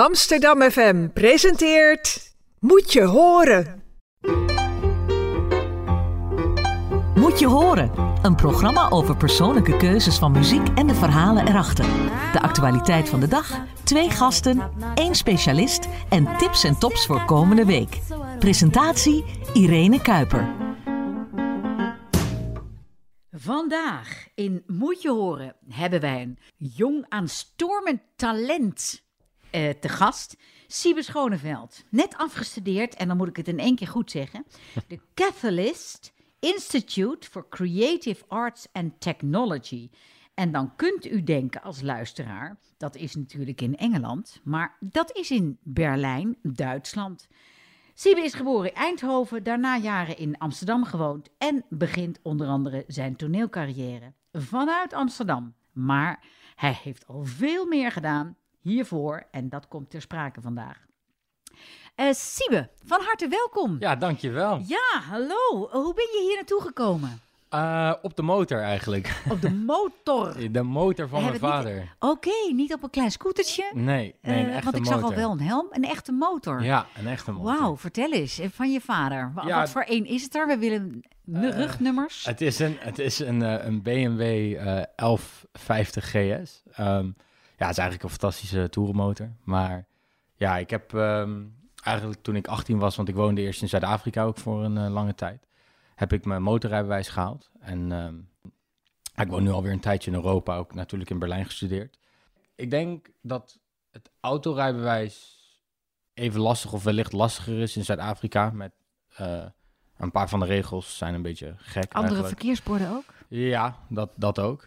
Amsterdam FM presenteert Moet je horen. Moet je horen. Een programma over persoonlijke keuzes van muziek en de verhalen erachter. De actualiteit van de dag, 2 gasten, 1 specialist en tips en tops voor komende week. Presentatie Irene Kuiper. Vandaag in Moet je horen hebben wij een jong aanstormend talent te gast. Siebe Schoneveld, net afgestudeerd, en dan moet ik het in 1 keer goed zeggen. De Catalyst Institute for Creative Arts and Technology. En dan kunt u denken als luisteraar, dat is natuurlijk in Engeland, maar dat is in Berlijn, Duitsland. Siebe is geboren in Eindhoven, daarna jaren in Amsterdam gewoond en begint onder andere zijn toneelcarrière vanuit Amsterdam. Maar hij heeft al veel meer gedaan hiervoor en dat komt ter sprake vandaag. Siebe, van harte welkom. Ja, dankjewel. Ja, hallo. Hoe ben je hier naartoe gekomen? Op de motor eigenlijk. Op de motor? De motor van mijn vader. Oké, niet op een klein scootertje? Nee, een echte motor. Want ik zag al wel een helm. Een echte motor? Ja, een echte motor. Wauw, vertel eens. Van je vader. Ja, wat voor een is het er? We willen rugnummers. Het is een BMW 1150 GS. Ja, het is eigenlijk een fantastische toerenmotor. Maar ja, ik heb eigenlijk toen ik 18 was, want ik woonde eerst in Zuid-Afrika ook voor een lange tijd, heb ik mijn motorrijbewijs gehaald. En ik woon nu alweer een tijdje in Europa, ook natuurlijk in Berlijn gestudeerd. Ik denk dat het autorijbewijs even lastig of wellicht lastiger is in Zuid-Afrika. Met een paar van de regels zijn een beetje gek. Andere verkeersborden ook? Ja, dat ook.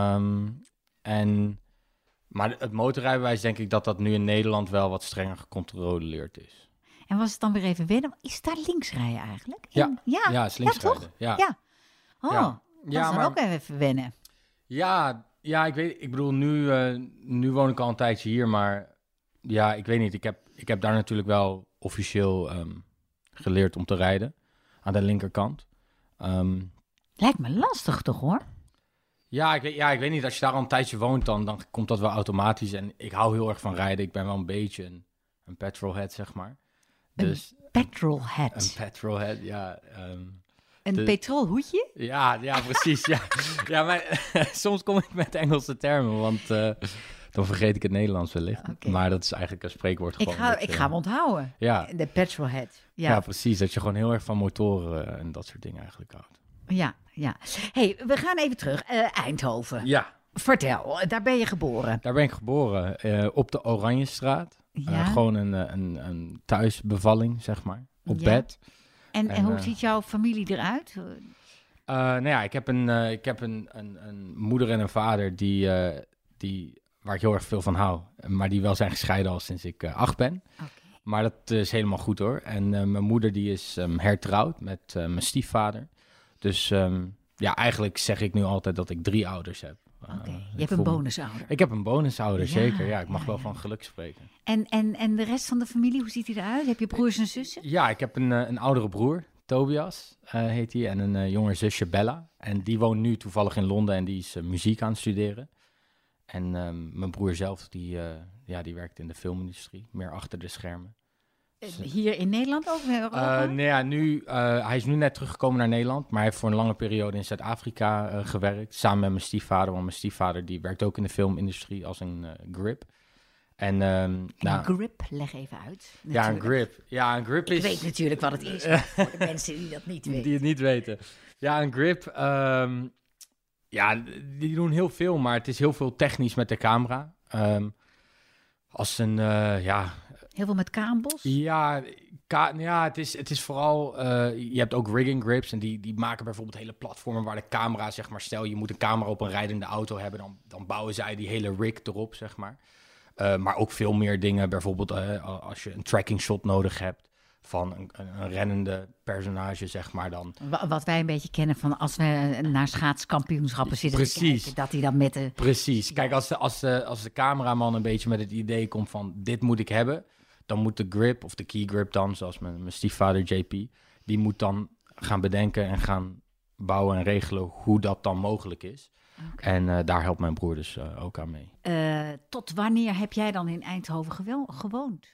Maar het motorrijbewijs denk ik dat nu in Nederland wel wat strenger gecontroleerd is. En was het dan weer even wennen? Is daar links rijden eigenlijk? Ja, ja, is links rijden. Toch? Ja. Oh, dat is dan ook even wennen. Ja, ik bedoel, nu woon ik al een tijdje hier, maar ja, ik weet niet. Ik heb daar natuurlijk wel officieel geleerd om te rijden, aan de linkerkant. Lijkt me lastig toch, hoor? Ik weet niet. Als je daar al een tijdje woont, dan komt dat wel automatisch. En ik hou heel erg van rijden. Ik ben wel een beetje een petrolhead, zeg maar. Dus, een petrolhead? Een petrolhead, ja. Een petrolhoedje? Ja, precies. Ja, maar soms kom ik met Engelse termen, want dan vergeet ik het Nederlands wellicht. Okay. Maar dat is eigenlijk een spreekwoord gewoon. Ik ga hem onthouden. Ja. De petrolhead. Ja, precies. Dat je gewoon heel erg van motoren en dat soort dingen eigenlijk houdt. Ja. Hey, we gaan even terug. Eindhoven. Ja. Vertel, daar ben je geboren? Daar ben ik geboren, op de Oranjestraat. Ja. Gewoon een thuisbevalling, zeg maar, op bed. En hoe ziet jouw familie eruit? Ik heb een moeder en een vader waar ik heel erg veel van hou. Maar die wel zijn gescheiden al sinds ik 8 ben. Okay. Maar dat is helemaal goed hoor. En mijn moeder die is hertrouwd met mijn stiefvader. Dus eigenlijk zeg ik nu altijd dat ik 3 ouders heb. Oké, je hebt een bonusouder. Ik heb een bonusouder, zeker. Ja, ik mag wel van geluk spreken. En de rest van de familie, hoe ziet die eruit? Heb je broers en zussen? Ja, ik heb een oudere broer, Tobias heet hij, en een jonger zusje, Bella. En die woont nu toevallig in Londen en die is muziek aan het studeren. En mijn broer zelf, die werkt in de filmindustrie, meer achter de schermen. Hier in Nederland ook? Hij is nu net teruggekomen naar Nederland, maar hij heeft voor een lange periode in Zuid-Afrika gewerkt, samen met mijn stiefvader, want mijn stiefvader die werkt ook in de filmindustrie als een grip. Een grip, leg even uit. Natuurlijk. Een grip is... Ik weet natuurlijk wat het is, voor de mensen die dat niet weten. Die het niet weten. Ja, een grip, die doen heel veel, maar het is heel veel technisch met de camera. Heel veel met kabels? Het is vooral... je hebt ook rigging grips en die maken bijvoorbeeld hele platformen waar de camera, zeg maar... Stel, je moet een camera op een rijdende auto hebben, dan bouwen zij die hele rig erop, zeg maar. Maar ook veel meer dingen, bijvoorbeeld als je een tracking shot nodig hebt van een rennende personage, zeg maar dan. Wat wij een beetje kennen van als we naar schaatskampioenschappen zitten te kijken, dat hij dan met de... Precies. Kijk, als de cameraman een beetje met het idee komt van dit moet ik hebben, dan moet de grip of de key grip dan, zoals mijn stiefvader JP, die moet dan gaan bedenken en gaan bouwen en regelen hoe dat dan mogelijk is. Okay. En daar helpt mijn broer dus ook aan mee. Tot wanneer heb jij dan in Eindhoven gewoond?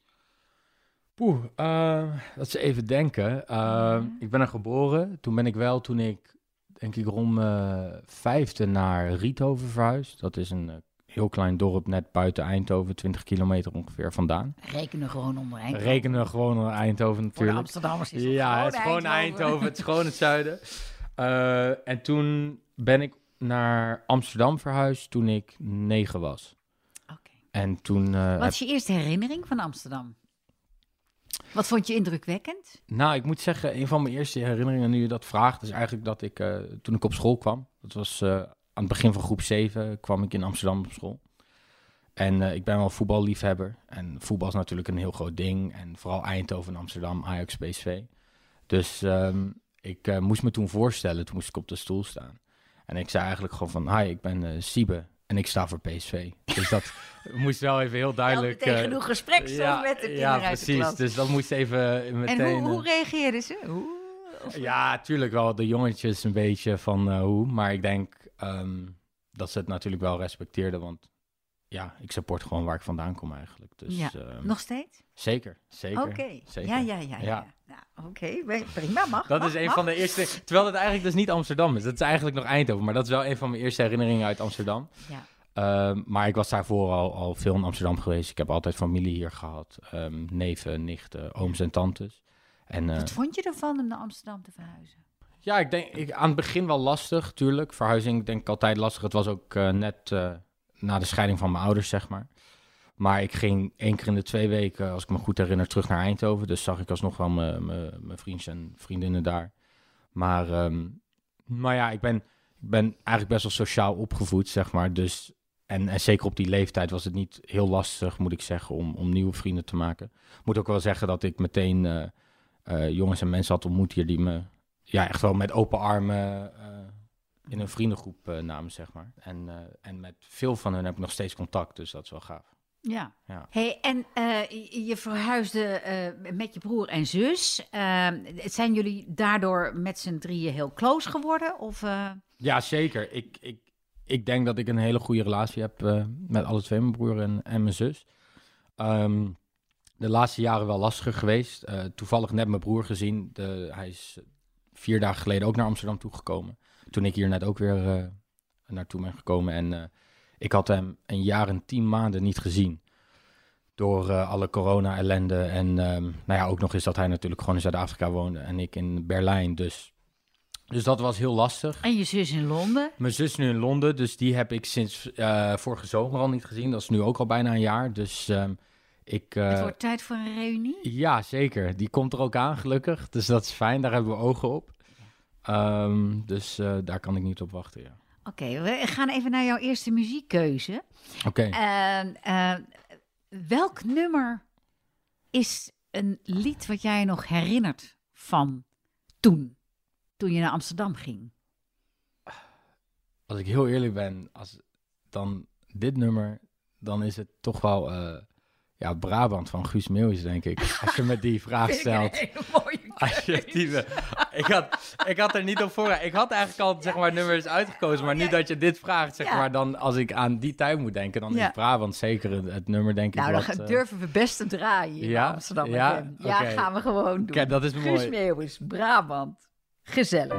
Dat is even denken. Ik ben er geboren. Toen ik denk ik rond mijn 5e naar Riethoven verhuisd. Dat is een heel klein dorp net buiten Eindhoven, 20 kilometer ongeveer vandaan. Rekenen gewoon onder Eindhoven natuurlijk. Voor de Amsterdammers is het het is gewoon Eindhoven. Het is gewoon het zuiden. En toen ben ik naar Amsterdam verhuisd toen ik 9 was. Oké. En toen... Wat is je eerste herinnering van Amsterdam? Wat vond je indrukwekkend? Nou, ik moet zeggen, een van mijn eerste herinneringen, nu je dat vraagt, is eigenlijk dat ik, toen ik op school kwam, dat was aan het begin van groep 7, kwam ik in Amsterdam op school. En ik ben wel voetballiefhebber. En voetbal is natuurlijk een heel groot ding. En vooral Eindhoven, Amsterdam, Ajax, PSV. Dus ik moest me toen voorstellen, toen moest ik op de stoel staan. En ik zei eigenlijk gewoon van, hi, ik ben Siebe en ik sta voor PSV. Dus dat moest wel even heel duidelijk... Meteen genoeg gespreksstof met de kinderen uit de klas. Dus dat moest even meteen... En hoe reageerden ze? Ja, tuurlijk wel de jongetjes een beetje van hoe. Maar ik denk dat ze het natuurlijk wel respecteerden, want ja, ik support gewoon waar ik vandaan kom eigenlijk. Dus, ja. Nog steeds? Zeker. Oké. Zeker. Ja. Nou, oké, prima, mag. Dat is een van de eerste... Terwijl het eigenlijk dus niet Amsterdam is. Dat is eigenlijk nog Eindhoven. Maar dat is wel een van mijn eerste herinneringen uit Amsterdam. Ja. Maar ik was daarvoor al veel in Amsterdam geweest. Ik heb altijd familie hier gehad. Neven, nichten, ooms en tantes. Wat vond je ervan om naar Amsterdam te verhuizen? Ja, ik denk aan het begin wel lastig, tuurlijk. Verhuizing denk ik altijd lastig. Het was ook net na de scheiding van mijn ouders, zeg maar. Maar ik ging 1 keer in de 2 weken, als ik me goed herinner, terug naar Eindhoven. Dus zag ik alsnog wel mijn vriendjes en vriendinnen daar. Maar ja, ik ben eigenlijk best wel sociaal opgevoed, zeg maar. Dus, en zeker op die leeftijd was het niet heel lastig, moet ik zeggen, om nieuwe vrienden te maken. Ik moet ook wel zeggen dat ik meteen jongens en mensen had ontmoet hier die me echt wel met open armen in een vriendengroep namen, zeg maar. En met veel van hen heb ik nog steeds contact, dus dat is wel gaaf. Ja. Ja. Hey, en je verhuisde met je broer en zus. Zijn jullie daardoor met z'n drieën heel close geworden? Of, Ja, zeker. Ik denk dat ik een hele goede relatie heb met alle twee, mijn broer en mijn zus. De laatste jaren wel lastiger geweest. Toevallig net mijn broer gezien. Hij is 4 dagen geleden ook naar Amsterdam toegekomen. Toen ik hier net ook weer naartoe ben gekomen. En ik had hem 1 jaar en 10 maanden niet gezien. Door alle corona-ellende. En ook nog eens dat hij natuurlijk gewoon in Zuid-Afrika woonde. En ik in Berlijn. Dus dat was heel lastig. En je zus in Londen? Mijn zus nu in Londen. Dus die heb ik sinds vorige zomer al niet gezien. Dat is nu ook al bijna 1 jaar. Dus het wordt tijd voor een reunie? Ja, zeker. Die komt er ook aan, gelukkig. Dus dat is fijn. Daar hebben we ogen op. Dus daar kan ik niet op wachten, ja. Oké, we gaan even naar jouw eerste muziekkeuze. Oké. Welk nummer is een lied wat jij nog herinnert van toen je naar Amsterdam ging? Als ik heel eerlijk ben, dan dit nummer, dan is het toch wel Brabant van Guus Meeuwis, denk ik. Als je me die vraag stelt. Een hele mooie ik had er niet op voorbereid. Ik had eigenlijk al, zeg maar, nummers uitgekozen. Maar nu dat je dit vraagt, zeg maar, dan als ik aan die tijd moet denken, dan is Brabant zeker het nummer, denk ik. Nou, dan durven we best te draaien in Amsterdam. Ja, gaan we gewoon doen. Kijk, dat is mooi. Guus Meeuwis, Brabant. Gezellig.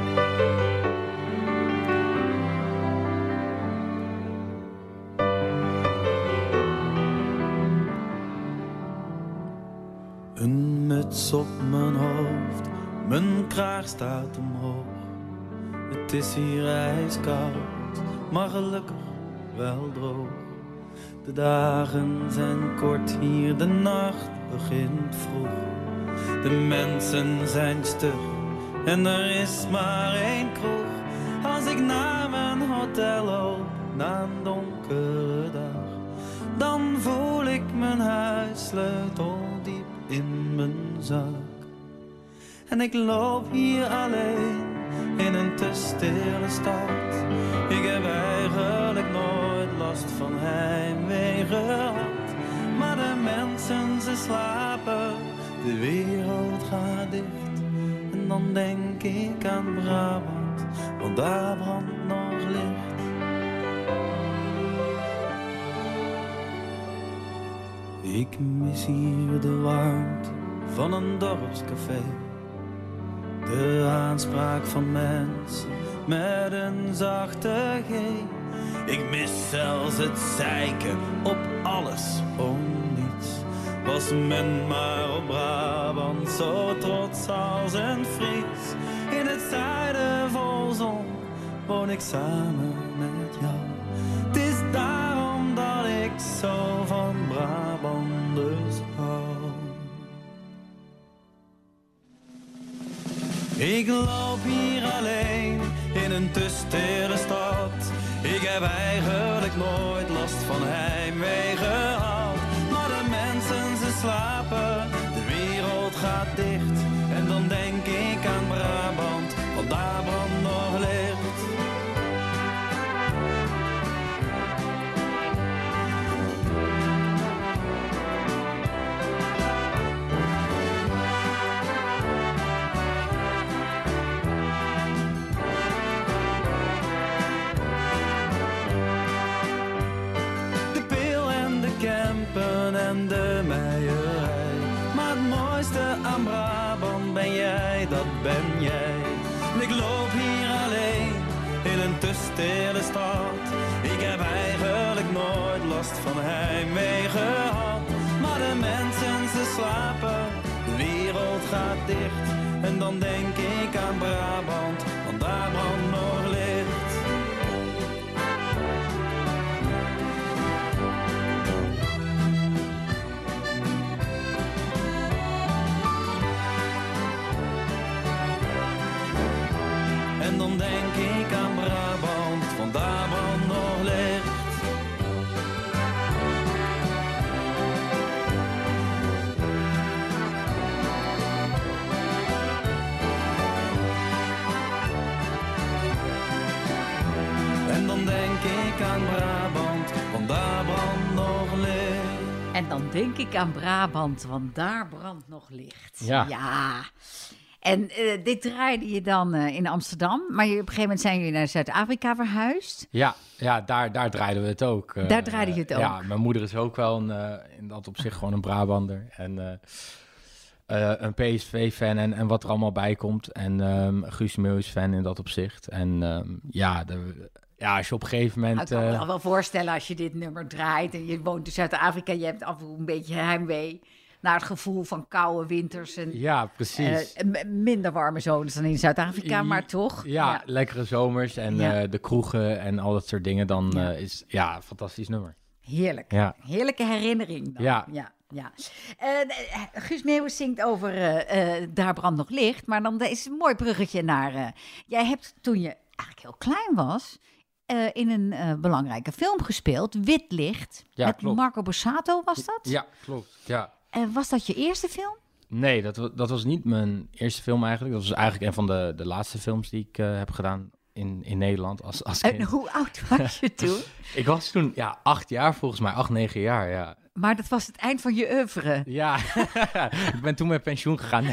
Een muts op mijn hoofd, mijn kraag staat omhoog. Het is hier ijskoud, maar gelukkig wel droog. De dagen zijn kort hier, de nacht begint vroeg. De mensen zijn stug en er is maar 1 kroeg. Als ik naar mijn hotel loop, na een donkere dag, dan voel ik mijn huissleutel diep in mijn zak. En ik loop hier alleen in een te stille stad. Ik heb eigenlijk nooit last van heimwee gehad. Maar de mensen, ze slapen, de wereld gaat dicht. En dan denk ik aan Brabant, want daar brandt nog licht. Ik mis hier de warmte van een dorpscafé. De aanspraak van mensen met een zachte G. Ik mis zelfs het zeiken op alles om niets. Was men maar op Brabant zo trots als een Fries. In het zuiden vol zon woon ik samen met jou. Het is daarom dat ik zo van Brabanders hou. Ik loop hier alleen in een te stille stad. Ik heb eigenlijk nooit last van heimwee gehad. Maar de mensen ze slapen, de wereld gaat dicht. En dan denk ik aan Brabant, want daar brandt nog licht. En de meierij. Maar het mooiste aan Brabant ben jij, dat ben jij. Ik loop hier alleen in een te stille stad. Ik heb eigenlijk nooit last van heimwee gehad. Maar de mensen ze slapen, de wereld gaat dicht. En dan denk ik aan Brabant, want daar brandt nog licht. En dan denk ik aan Brabant, want daar brandt nog licht. En dan denk ik aan Brabant, want daar brandt nog licht. En dan denk ik aan Brabant, want daar brandt nog licht. Ja. En dit draaide je dan in Amsterdam, maar op een gegeven moment zijn jullie naar Zuid-Afrika verhuisd. Ja, daar draaiden we het ook. Daar draaide je het ook? Ja, mijn moeder is ook wel in dat opzicht gewoon een Brabander. En een PSV-fan en wat er allemaal bij komt. En Guus Meeuwis-fan in dat opzicht. En als je op een gegeven moment... Nou, ik kan me wel voorstellen als je dit nummer draait en je woont in Zuid-Afrika, je hebt af en toe een beetje heimwee naar het gevoel van koude winters en ja, precies. Minder warme zomers dan in Zuid-Afrika, maar toch. Ja, lekkere zomers en de kroegen en al dat soort dingen. Dan is een fantastisch nummer. Heerlijk. Ja. Heerlijke herinnering dan. Ja. Guus Meeuwis zingt over Daar brandt nog licht, maar dan is een mooi bruggetje naar... jij hebt toen je eigenlijk heel klein was in een belangrijke film gespeeld, Wit Licht, met klopt. Marco Borsato, was dat? Ja, klopt. Ja. Was dat je eerste film? Nee, dat was niet mijn eerste film eigenlijk. Dat was eigenlijk een van de laatste films die ik heb gedaan in Nederland als kind. En hoe oud was je toen? Ik was toen 8 jaar volgens mij, 8, 9 jaar, ja. Maar dat was het eind van je oeuvre. Ja, ik ben toen met pensioen gegaan.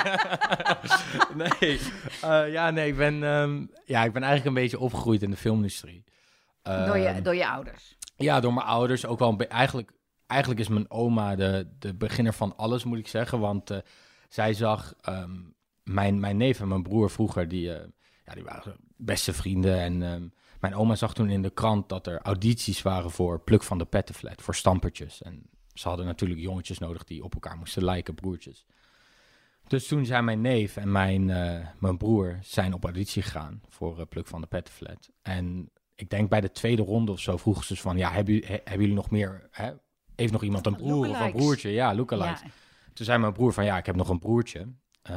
Nee. Ik ben eigenlijk een beetje opgegroeid in de filmindustrie. Door je ouders? Ja, door mijn ouders. Ook wel eigenlijk is mijn oma de beginner van alles, moet ik zeggen. Want zij zag mijn neef en mijn broer vroeger, die waren beste vrienden. En mijn oma zag toen in de krant dat er audities waren voor Pluk van de Pettenflat, voor stampertjes. En ze hadden natuurlijk jongetjes nodig die op elkaar moesten lijken, broertjes. Dus toen zijn mijn neef en mijn broer zijn op auditie gegaan voor Pluk van de Pettenflat. En ik denk bij de tweede ronde of zo vroegen ze van, hebben jullie nog meer... Heeft nog iemand een broer of een broertje? Ja, lookalikes. Ja. Toen zei mijn broer van, ik heb nog een broertje.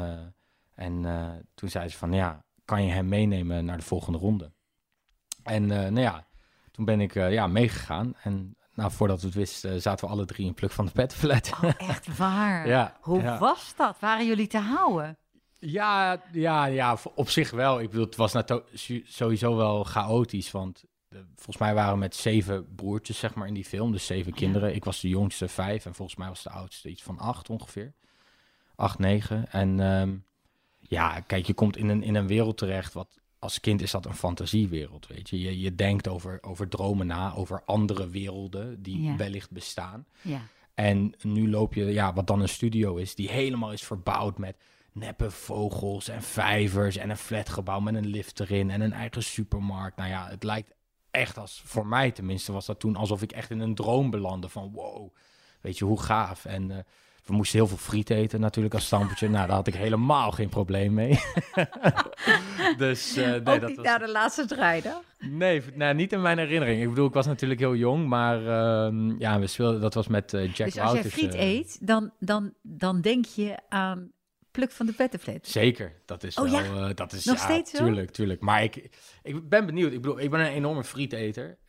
Toen zei ze van, kan je hem meenemen naar de volgende ronde? En toen ben ik meegegaan. En voordat we het wisten, zaten we alle 3 in Pluk van de Pettenflat. Oh, echt waar? Hoe was dat? Waren jullie te houden? Ja, op zich wel. Ik bedoel, het was sowieso wel chaotisch, want... Volgens mij waren we met 7 broertjes, zeg maar, in die film. Dus 7 kinderen. Ik was de jongste 5 en volgens mij was de oudste iets van 8 ongeveer. 8, 9. En kijk, je komt in een wereld terecht wat... Als kind is dat een fantasiewereld, weet je. Je denkt over dromen na, over andere werelden die wellicht bestaan. Ja. En nu loop je, wat dan een studio is, die helemaal is verbouwd met neppe vogels en vijvers en een flatgebouw met een lift erin en een eigen supermarkt. Nou ja, het lijkt echt als, voor mij tenminste, was dat toen alsof ik echt in een droom belandde van wow, weet je, hoe gaaf. En we moesten heel veel friet eten natuurlijk als stampertje. Nou, daar had ik helemaal geen probleem mee. Dus nee, Ook dat niet was... na de laatste draaidag? Nee, niet in mijn herinnering. Ik bedoel, ik was natuurlijk heel jong, maar we speelden, dat was met Jack Wouters. Dus als jij friet eet, dan denk je aan Pluk van de Pettenflat. Zeker, dat is Oh, wel... ja? dat is, Nog steeds zo? Tuurlijk. Maar ik ben benieuwd. Ik bedoel, ik ben een enorme frieteter.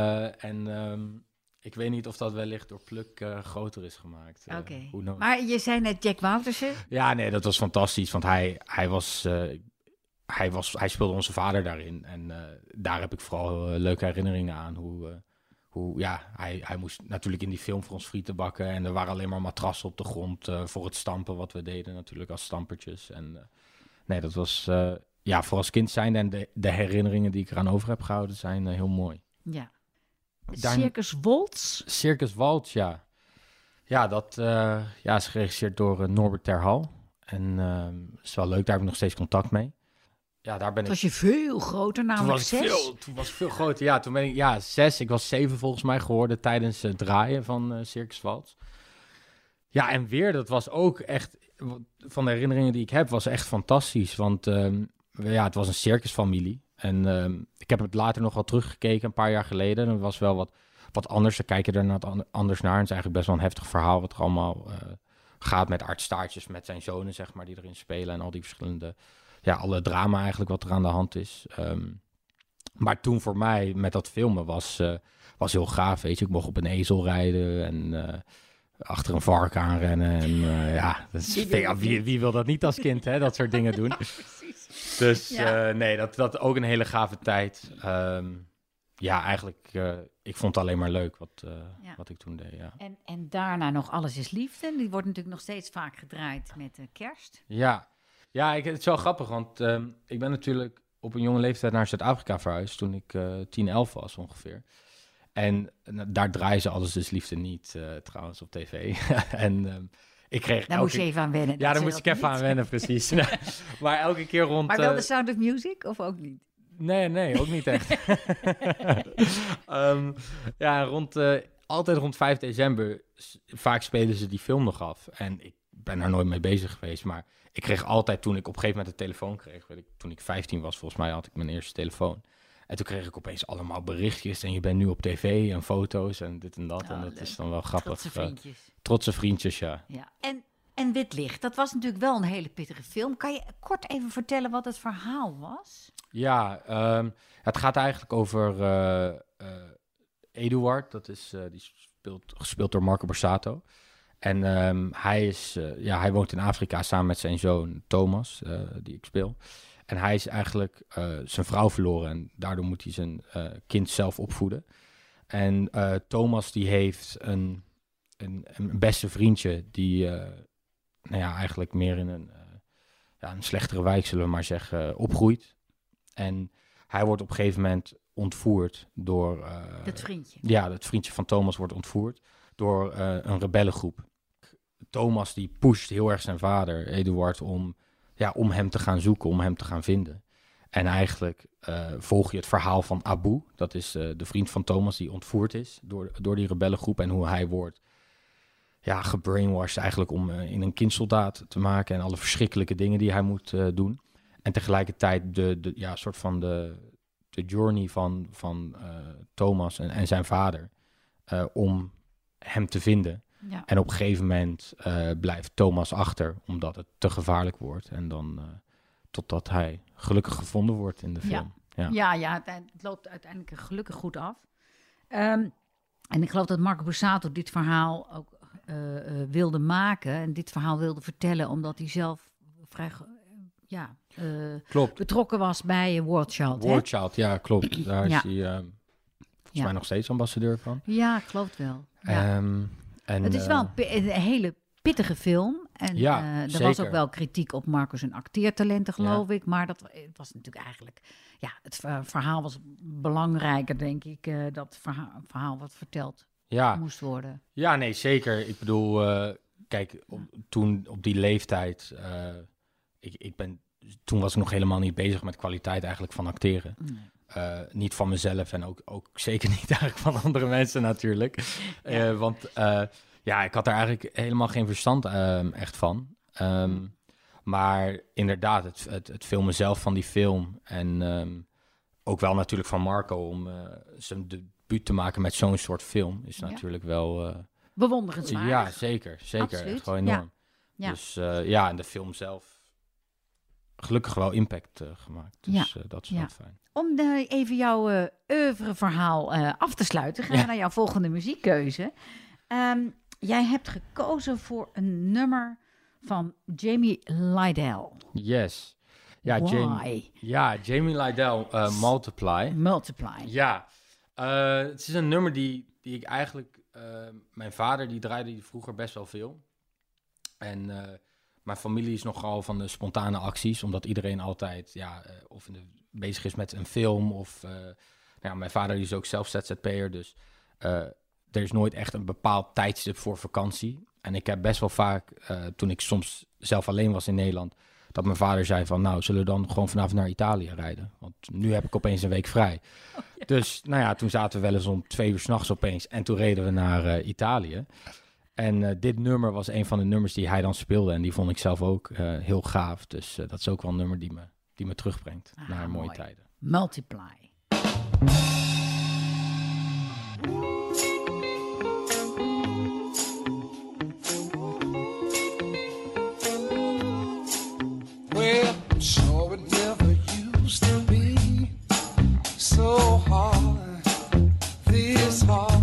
Ik weet niet of dat wellicht door Pluk groter is gemaakt. Oké. Who knows? Maar je zei net Jack Woutersen. Ja, nee, dat was fantastisch. Want hij speelde onze vader daarin. En daar heb ik vooral leuke herinneringen aan. Hij moest natuurlijk in die film voor ons frieten bakken. En er waren alleen maar matrassen op de grond voor het stampen wat we deden natuurlijk als stampertjes. En nee, dat was voor als kind zijn en de herinneringen die ik eraan over heb gehouden zijn heel mooi. Ja. Circus Woltz. Circus Waltz, ja. Ja, dat is geregisseerd door Norbert Terhal. En is wel leuk, daar heb ik nog steeds contact mee. Ja, daar ben Toen was je veel groter, namelijk 6. Toen was ik veel groter. Ja, toen ben ik 6. Ik was 7 volgens mij geworden tijdens het draaien van Circus Waltz. Ja, en weer, dat was ook echt... Van de herinneringen die ik heb, was echt fantastisch. Want het was een circusfamilie. En ik heb het later nog wel teruggekeken, een paar jaar geleden. En het was wel wat anders. Dan kijk je er anders naar. En het is eigenlijk best wel een heftig verhaal wat er allemaal gaat met Art Staartjes, met zijn zonen, zeg maar, die erin spelen. En al die verschillende... Ja, alle drama eigenlijk wat er aan de hand is. Maar toen voor mij met dat filmen was heel gaaf, weet je. Ik mocht op een ezel rijden en achter een vark aanrennen. En wie wil dat niet als kind, hè? Dat soort dingen doen. Ja, precies. Dus Ja. dat ook een hele gave tijd. Eigenlijk, ik vond het alleen maar leuk wat ik toen deed, ja. En daarna nog Alles is Liefde. Die wordt natuurlijk nog steeds vaak gedraaid met kerst. Ja, het is wel grappig, want ik ben natuurlijk op een jonge leeftijd naar Zuid-Afrika verhuisd toen ik 10, 11 was ongeveer. En daar draaien ze Alles is Liefde niet, trouwens, op tv. En ik kreeg... Daar moest je even aan wennen. Ja, daar moest ik even aan wennen, precies. Maar elke keer rond... Maar wel de Sound of Music, of ook niet? Nee, ook niet echt. Altijd rond 5 december, vaak spelen ze die film nog af. En ik ben daar nooit mee bezig geweest, maar ik kreeg altijd, toen ik op een gegeven moment een telefoon kreeg, toen ik 15 was, volgens mij had ik mijn eerste telefoon. En toen kreeg ik opeens allemaal berichtjes en je bent nu op tv en foto's en dit en dat. En dat is dan wel grappig. Trotse vriendjes. Trotse vriendjes, ja. En Wit Licht, dat was natuurlijk wel een hele pittige film. Kan je kort even vertellen wat het verhaal was? Ja, het gaat eigenlijk over Eduard, die gespeeld door Marco Borsato. En hij woont in Afrika samen met zijn zoon Thomas, die ik speel. En hij is eigenlijk zijn vrouw verloren en daardoor moet hij zijn kind zelf opvoeden. En Thomas die heeft een beste vriendje die eigenlijk meer in een slechtere wijk, zullen we maar zeggen, opgroeit. En hij wordt op een gegeven moment ontvoerd door... Dat vriendje. Ja, dat vriendje van Thomas wordt ontvoerd door een rebellengroep. Thomas die pusht heel erg zijn vader, Eduard, om hem te gaan zoeken, om hem te gaan vinden. En eigenlijk volg je het verhaal van Abu, dat is de vriend van Thomas die ontvoerd is door die rebellengroep. En hoe hij wordt gebrainwashed eigenlijk om in een kindsoldaat te maken en alle verschrikkelijke dingen die hij moet doen. En tegelijkertijd de journey van Thomas en zijn vader om hem te vinden. Ja. En op een gegeven moment blijft Thomas achter, omdat het te gevaarlijk wordt. En dan totdat hij gelukkig gevonden wordt in de film. Ja, het loopt uiteindelijk gelukkig goed af. En ik geloof dat Marco Borsato dit verhaal ook wilde maken. En dit verhaal wilde vertellen, omdat hij zelf vrij klopt. betrokken was bij War Child. War Child, ja, klopt. Daar is Ja. hij volgens mij nog steeds ambassadeur van. Ja, ik geloof het wel. Ja. Het is wel een hele pittige film. En er zeker. was ook wel kritiek op Marco zijn acteertalenten, geloof ik. Maar het was natuurlijk eigenlijk... Ja, het verhaal was belangrijker, denk ik. Dat verhaal wat verteld moest worden. Ja, nee, zeker. Ik bedoel, kijk, toen op die leeftijd... Toen was ik nog helemaal niet bezig met kwaliteit eigenlijk van acteren. Nee. Niet van mezelf en ook zeker niet eigenlijk van andere mensen natuurlijk. Ja. Want ik had daar eigenlijk helemaal geen verstand echt van. Maar inderdaad, het filmen zelf van die film... en ook wel natuurlijk van Marco om zijn debuut te maken met zo'n soort film... is natuurlijk wel... bewonderenswaardig. Ja, zeker. Absoluut. Echt gewoon enorm. Ja. Dus en de film zelf... gelukkig wel impact gemaakt. Dus dat is wel fijn. Om even jouw oeuvreverhaal af te sluiten... gaan we naar jouw volgende muziekkeuze. Jij hebt gekozen voor een nummer van Jamie Lydell. Yes. Ja, Jamie Lydell, Multiply. Multiply. Ja, het is een nummer die ik eigenlijk... mijn vader die draaide vroeger best wel veel. En... mijn familie is nogal van de spontane acties, omdat iedereen altijd bezig is met een film. Of mijn vader is ook zelf ZZP'er, dus er is nooit echt een bepaald tijdstip voor vakantie. En ik heb best wel vaak, toen ik soms zelf alleen was in Nederland, dat mijn vader zei van, nou, zullen we dan gewoon vanavond naar Italië rijden? Want nu heb ik opeens een week vrij. Oh, ja. Dus toen zaten we wel eens om 2 uur 's nachts opeens en toen reden we naar Italië. En dit nummer was een van de nummers die hij dan speelde. En die vond ik zelf ook heel gaaf. Dus dat is ook wel een nummer die me terugbrengt naar mooie tijden. Multiply. Well, I'm sure it never used to be so hard, this hard.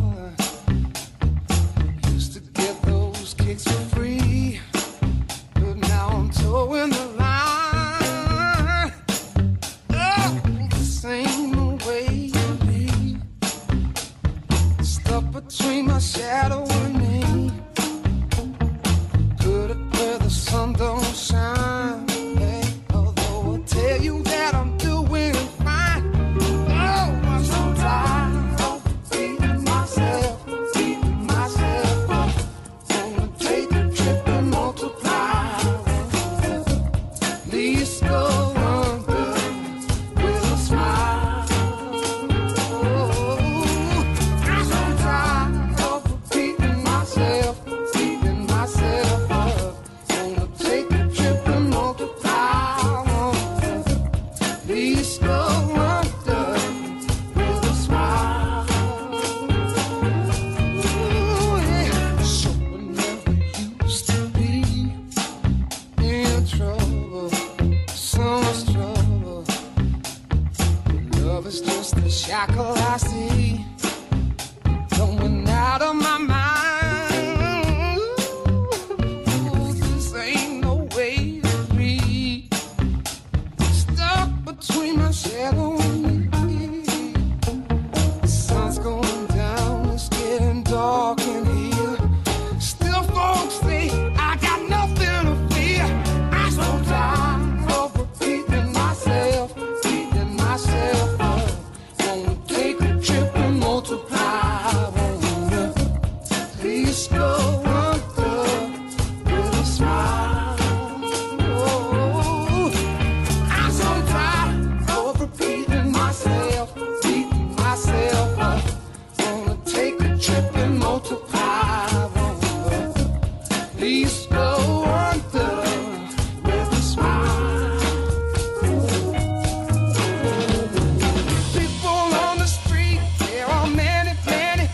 Kicks for free, but now I'm towing the line. Oh, this ain't no way to be. Stuck between my shadow and me. Put it where the sun don't shine. Hey, although I tell you that I'm doing fine. Oh, I'm so tired of beating myself up. Take a trip and multiply. Please go under with a smile. Oh, I'm so tired of beating myself up. Wanna take a trip and multiply. Please go under with a smile. Oh, yeah. So used to be in trouble, so much trouble. Love is just a shackle I see, going out of my mind. Ooh, this ain't no way to be. Stuck between my shadow and me. The sun's going down, it's getting dark in here. Still folks say I got nothing to fear. I'm so tired of beating myself up. Wanna take a trip and multiply. Wanna please go under with a smile. Oh, I'm so tired of beating myself up. Wanna take a trip and multiply. Please go under with a smile. People on the street, there are many, many.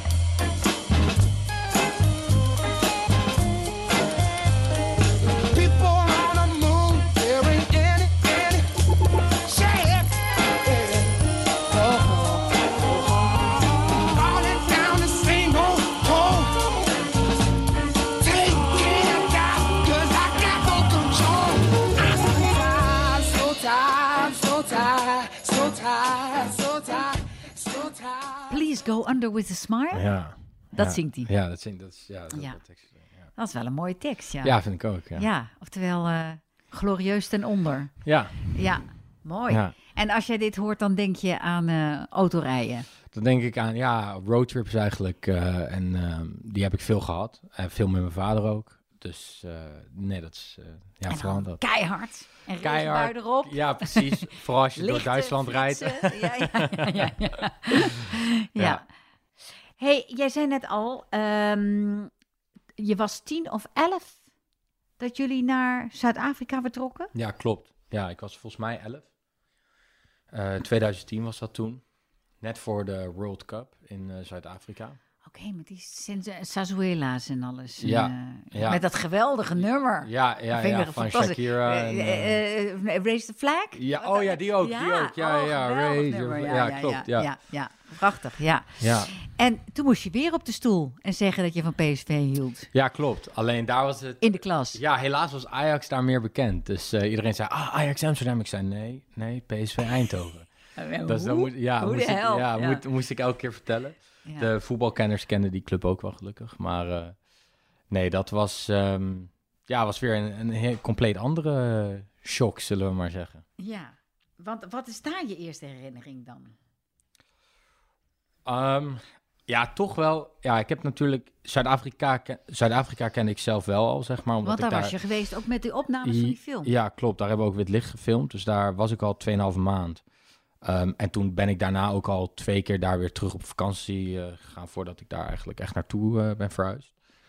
People on the moon, there ain't any. Say it, falling down the same old hole. Please go under with a smile. Ja. Dat zingt hij. Ja, dat zingt. Dat is Ja. wel tekst. Ja. Dat is wel een mooie tekst, ja. Ja, vind ik ook. Ja, Ja, oftewel glorieus ten onder. ja. Ja, mooi. Ja. En als jij dit hoort, dan denk je aan autorijden. dan denk ik aan roadtrips eigenlijk. Die heb ik veel gehad. Veel met mijn vader ook. Dus nee, dat is En vooral dan dat. keihard. En regenbui erop. Ja, precies. Vooral als je door Lichten, Duitsland rijdt. flitsen. Ja. Ja. Hey, jij zei net al, je was 10 of 11 dat jullie naar Zuid-Afrika vertrokken? Ja, klopt. Ja, ik was volgens mij 11. 2010 was dat toen. Net voor de World Cup in Zuid-Afrika. Oké, met die Sazuela's en alles. Ja. Met dat geweldige nummer. Ja, van fantastisch. Shakira. Raise the Flag? Ja, die ook. geweldig Raise nummer. your- klopt. Ja, prachtig, ja. Ja. En toen moest je weer op de stoel en zeggen dat je van PSV hield. Ja, klopt. Alleen daar was het... In de klas. Ja, helaas was Ajax daar meer bekend. Dus iedereen zei, Ajax Amsterdam. Ik zei, nee, PSV Eindhoven. Dus dan moest ik elke keer vertellen. Ja. De voetbalkenners kenden die club ook wel gelukkig. Maar nee, dat was, was weer een heel compleet andere shock, zullen we maar zeggen. Ja, want wat is daar je eerste herinnering dan? Ja, toch wel. Ja, ik heb natuurlijk... Zuid-Afrika kende ik zelf wel al, zeg maar. Omdat Want daar ik was je geweest, ook met de opnames van die film. Ja, klopt. Daar hebben we ook Wit Licht gefilmd. Dus daar was ik al 2,5 maand. En toen ben ik daarna ook al 2 keer daar weer terug op vakantie gegaan... voordat ik daar eigenlijk echt naartoe ben verhuisd.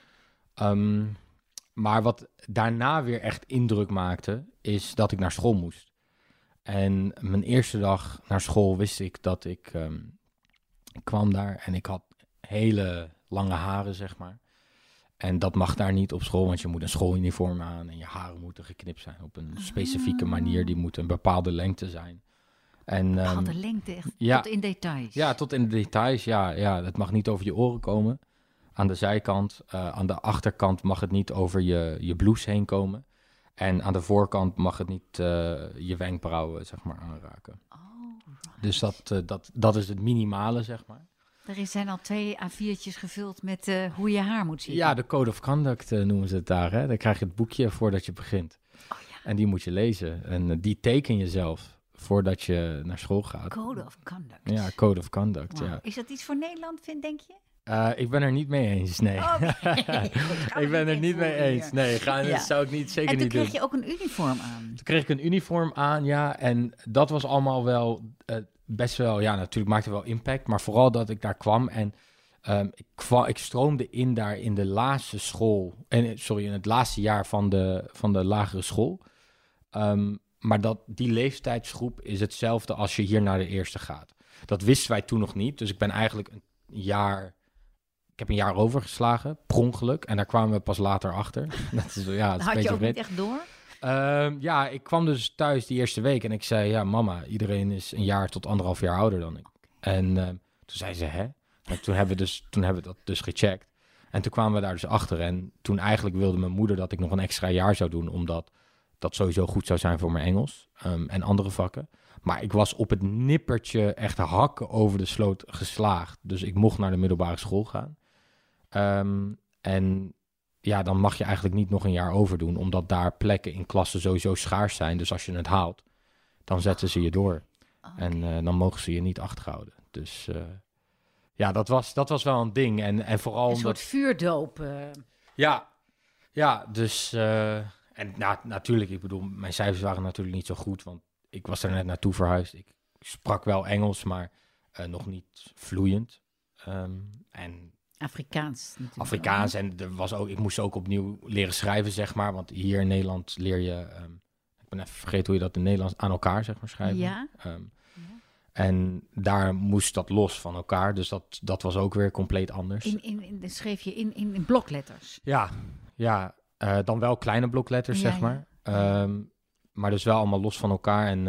Maar wat daarna weer echt indruk maakte... is dat ik naar school moest. En mijn eerste dag naar school wist ik dat ik kwam daar... en ik had hele lange haren, zeg maar. En dat mag daar niet op school, want je moet een schooluniform aan... en je haren moeten geknipt zijn op een specifieke manier. Die moeten een bepaalde lengte zijn. En, de lengte, echt ja, tot in details. Ja, tot in de details. Ja, het mag niet over je oren komen. Aan de zijkant, aan de achterkant mag het niet over je blouse heen komen. En aan de voorkant mag het niet je wenkbrauwen, zeg maar, aanraken. Oh, right. Dus dat is het minimale, zeg maar. Er zijn al 2 A4'tjes gevuld met hoe je haar moet zien. Ja, de Code of Conduct noemen ze het daar. Hè? Dan krijg je het boekje voordat je begint. Oh, ja. En die moet je lezen. En die teken je zelf voordat je naar school gaat. Code of Conduct. Ja, Code of Conduct, Wow. ja. Is dat iets voor Nederland, denk je? Ik ben er niet mee eens, nee. Ik ben er niet mee eens. Nee, dat zou ik niet, zeker niet doen. En toen kreeg je ook een uniform aan. Toen kreeg ik een uniform aan, ja. En dat was allemaal wel best wel... Ja, natuurlijk maakte wel impact. Maar vooral dat ik daar kwam en... ik stroomde in daar in de laatste school... in het laatste jaar van de lagere school. Maar die leeftijdsgroep is hetzelfde als je hier naar de eerste gaat. Dat wisten wij toen nog niet. Dus ik ben eigenlijk ik heb een jaar overgeslagen, per ongeluk. En daar kwamen we pas later achter. Dat is, ja, Had je ook niet echt door? Ja, ik kwam dus thuis die eerste week en ik zei... Ja, mama, iedereen is 1 jaar tot 1,5 jaar ouder dan ik. En toen zei ze, hè? En toen hebben we dat dus gecheckt. En toen kwamen we daar dus achter. En toen eigenlijk wilde mijn moeder dat ik nog een extra jaar zou doen... omdat dat sowieso goed zou zijn voor mijn Engels en andere vakken. Maar ik was op het nippertje echt hakken over de sloot geslaagd. Dus ik mocht naar de middelbare school gaan. En ja, dan mag je eigenlijk niet nog een jaar overdoen... omdat daar plekken in klassen sowieso schaars zijn. Dus als je het haalt, dan zetten ze je door. Okay. En dan mogen ze je niet achterhouden. Dus ja, dat was wel een ding. En vooral een soort vuurdoop. Ja, dus... En natuurlijk, ik bedoel, mijn cijfers waren natuurlijk niet zo goed, want ik was er net naartoe verhuisd. Ik sprak wel Engels, maar nog niet vloeiend. En Afrikaans natuurlijk. Afrikaans en ik moest ook opnieuw leren schrijven, zeg maar. Want hier in Nederland leer je, ik ben even vergeten hoe je dat in Nederlands aan elkaar, zeg maar, schrijven. Ja. En daar moest dat los van elkaar, dus dat was ook weer compleet anders. Schreef je in blokletters? Ja. Dan wel kleine blokletters, zeg maar. Ja. Maar dus wel allemaal los van elkaar. En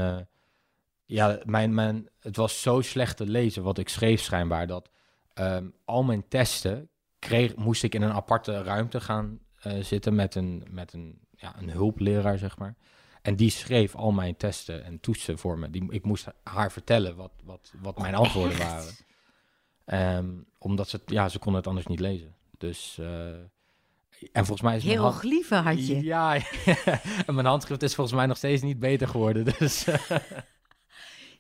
het was zo slecht te lezen wat ik schreef schijnbaar... dat al mijn testen moest ik in een aparte ruimte gaan zitten... met een hulpleraar, zeg maar. En die schreef al mijn testen en toetsen voor me. Ik moest haar vertellen wat mijn antwoorden waren. Omdat ze kon het anders niet lezen. Dus... En volgens mij is hieroglyphen had je. Ja, en mijn handschrift is volgens mij nog steeds niet beter geworden. Dus.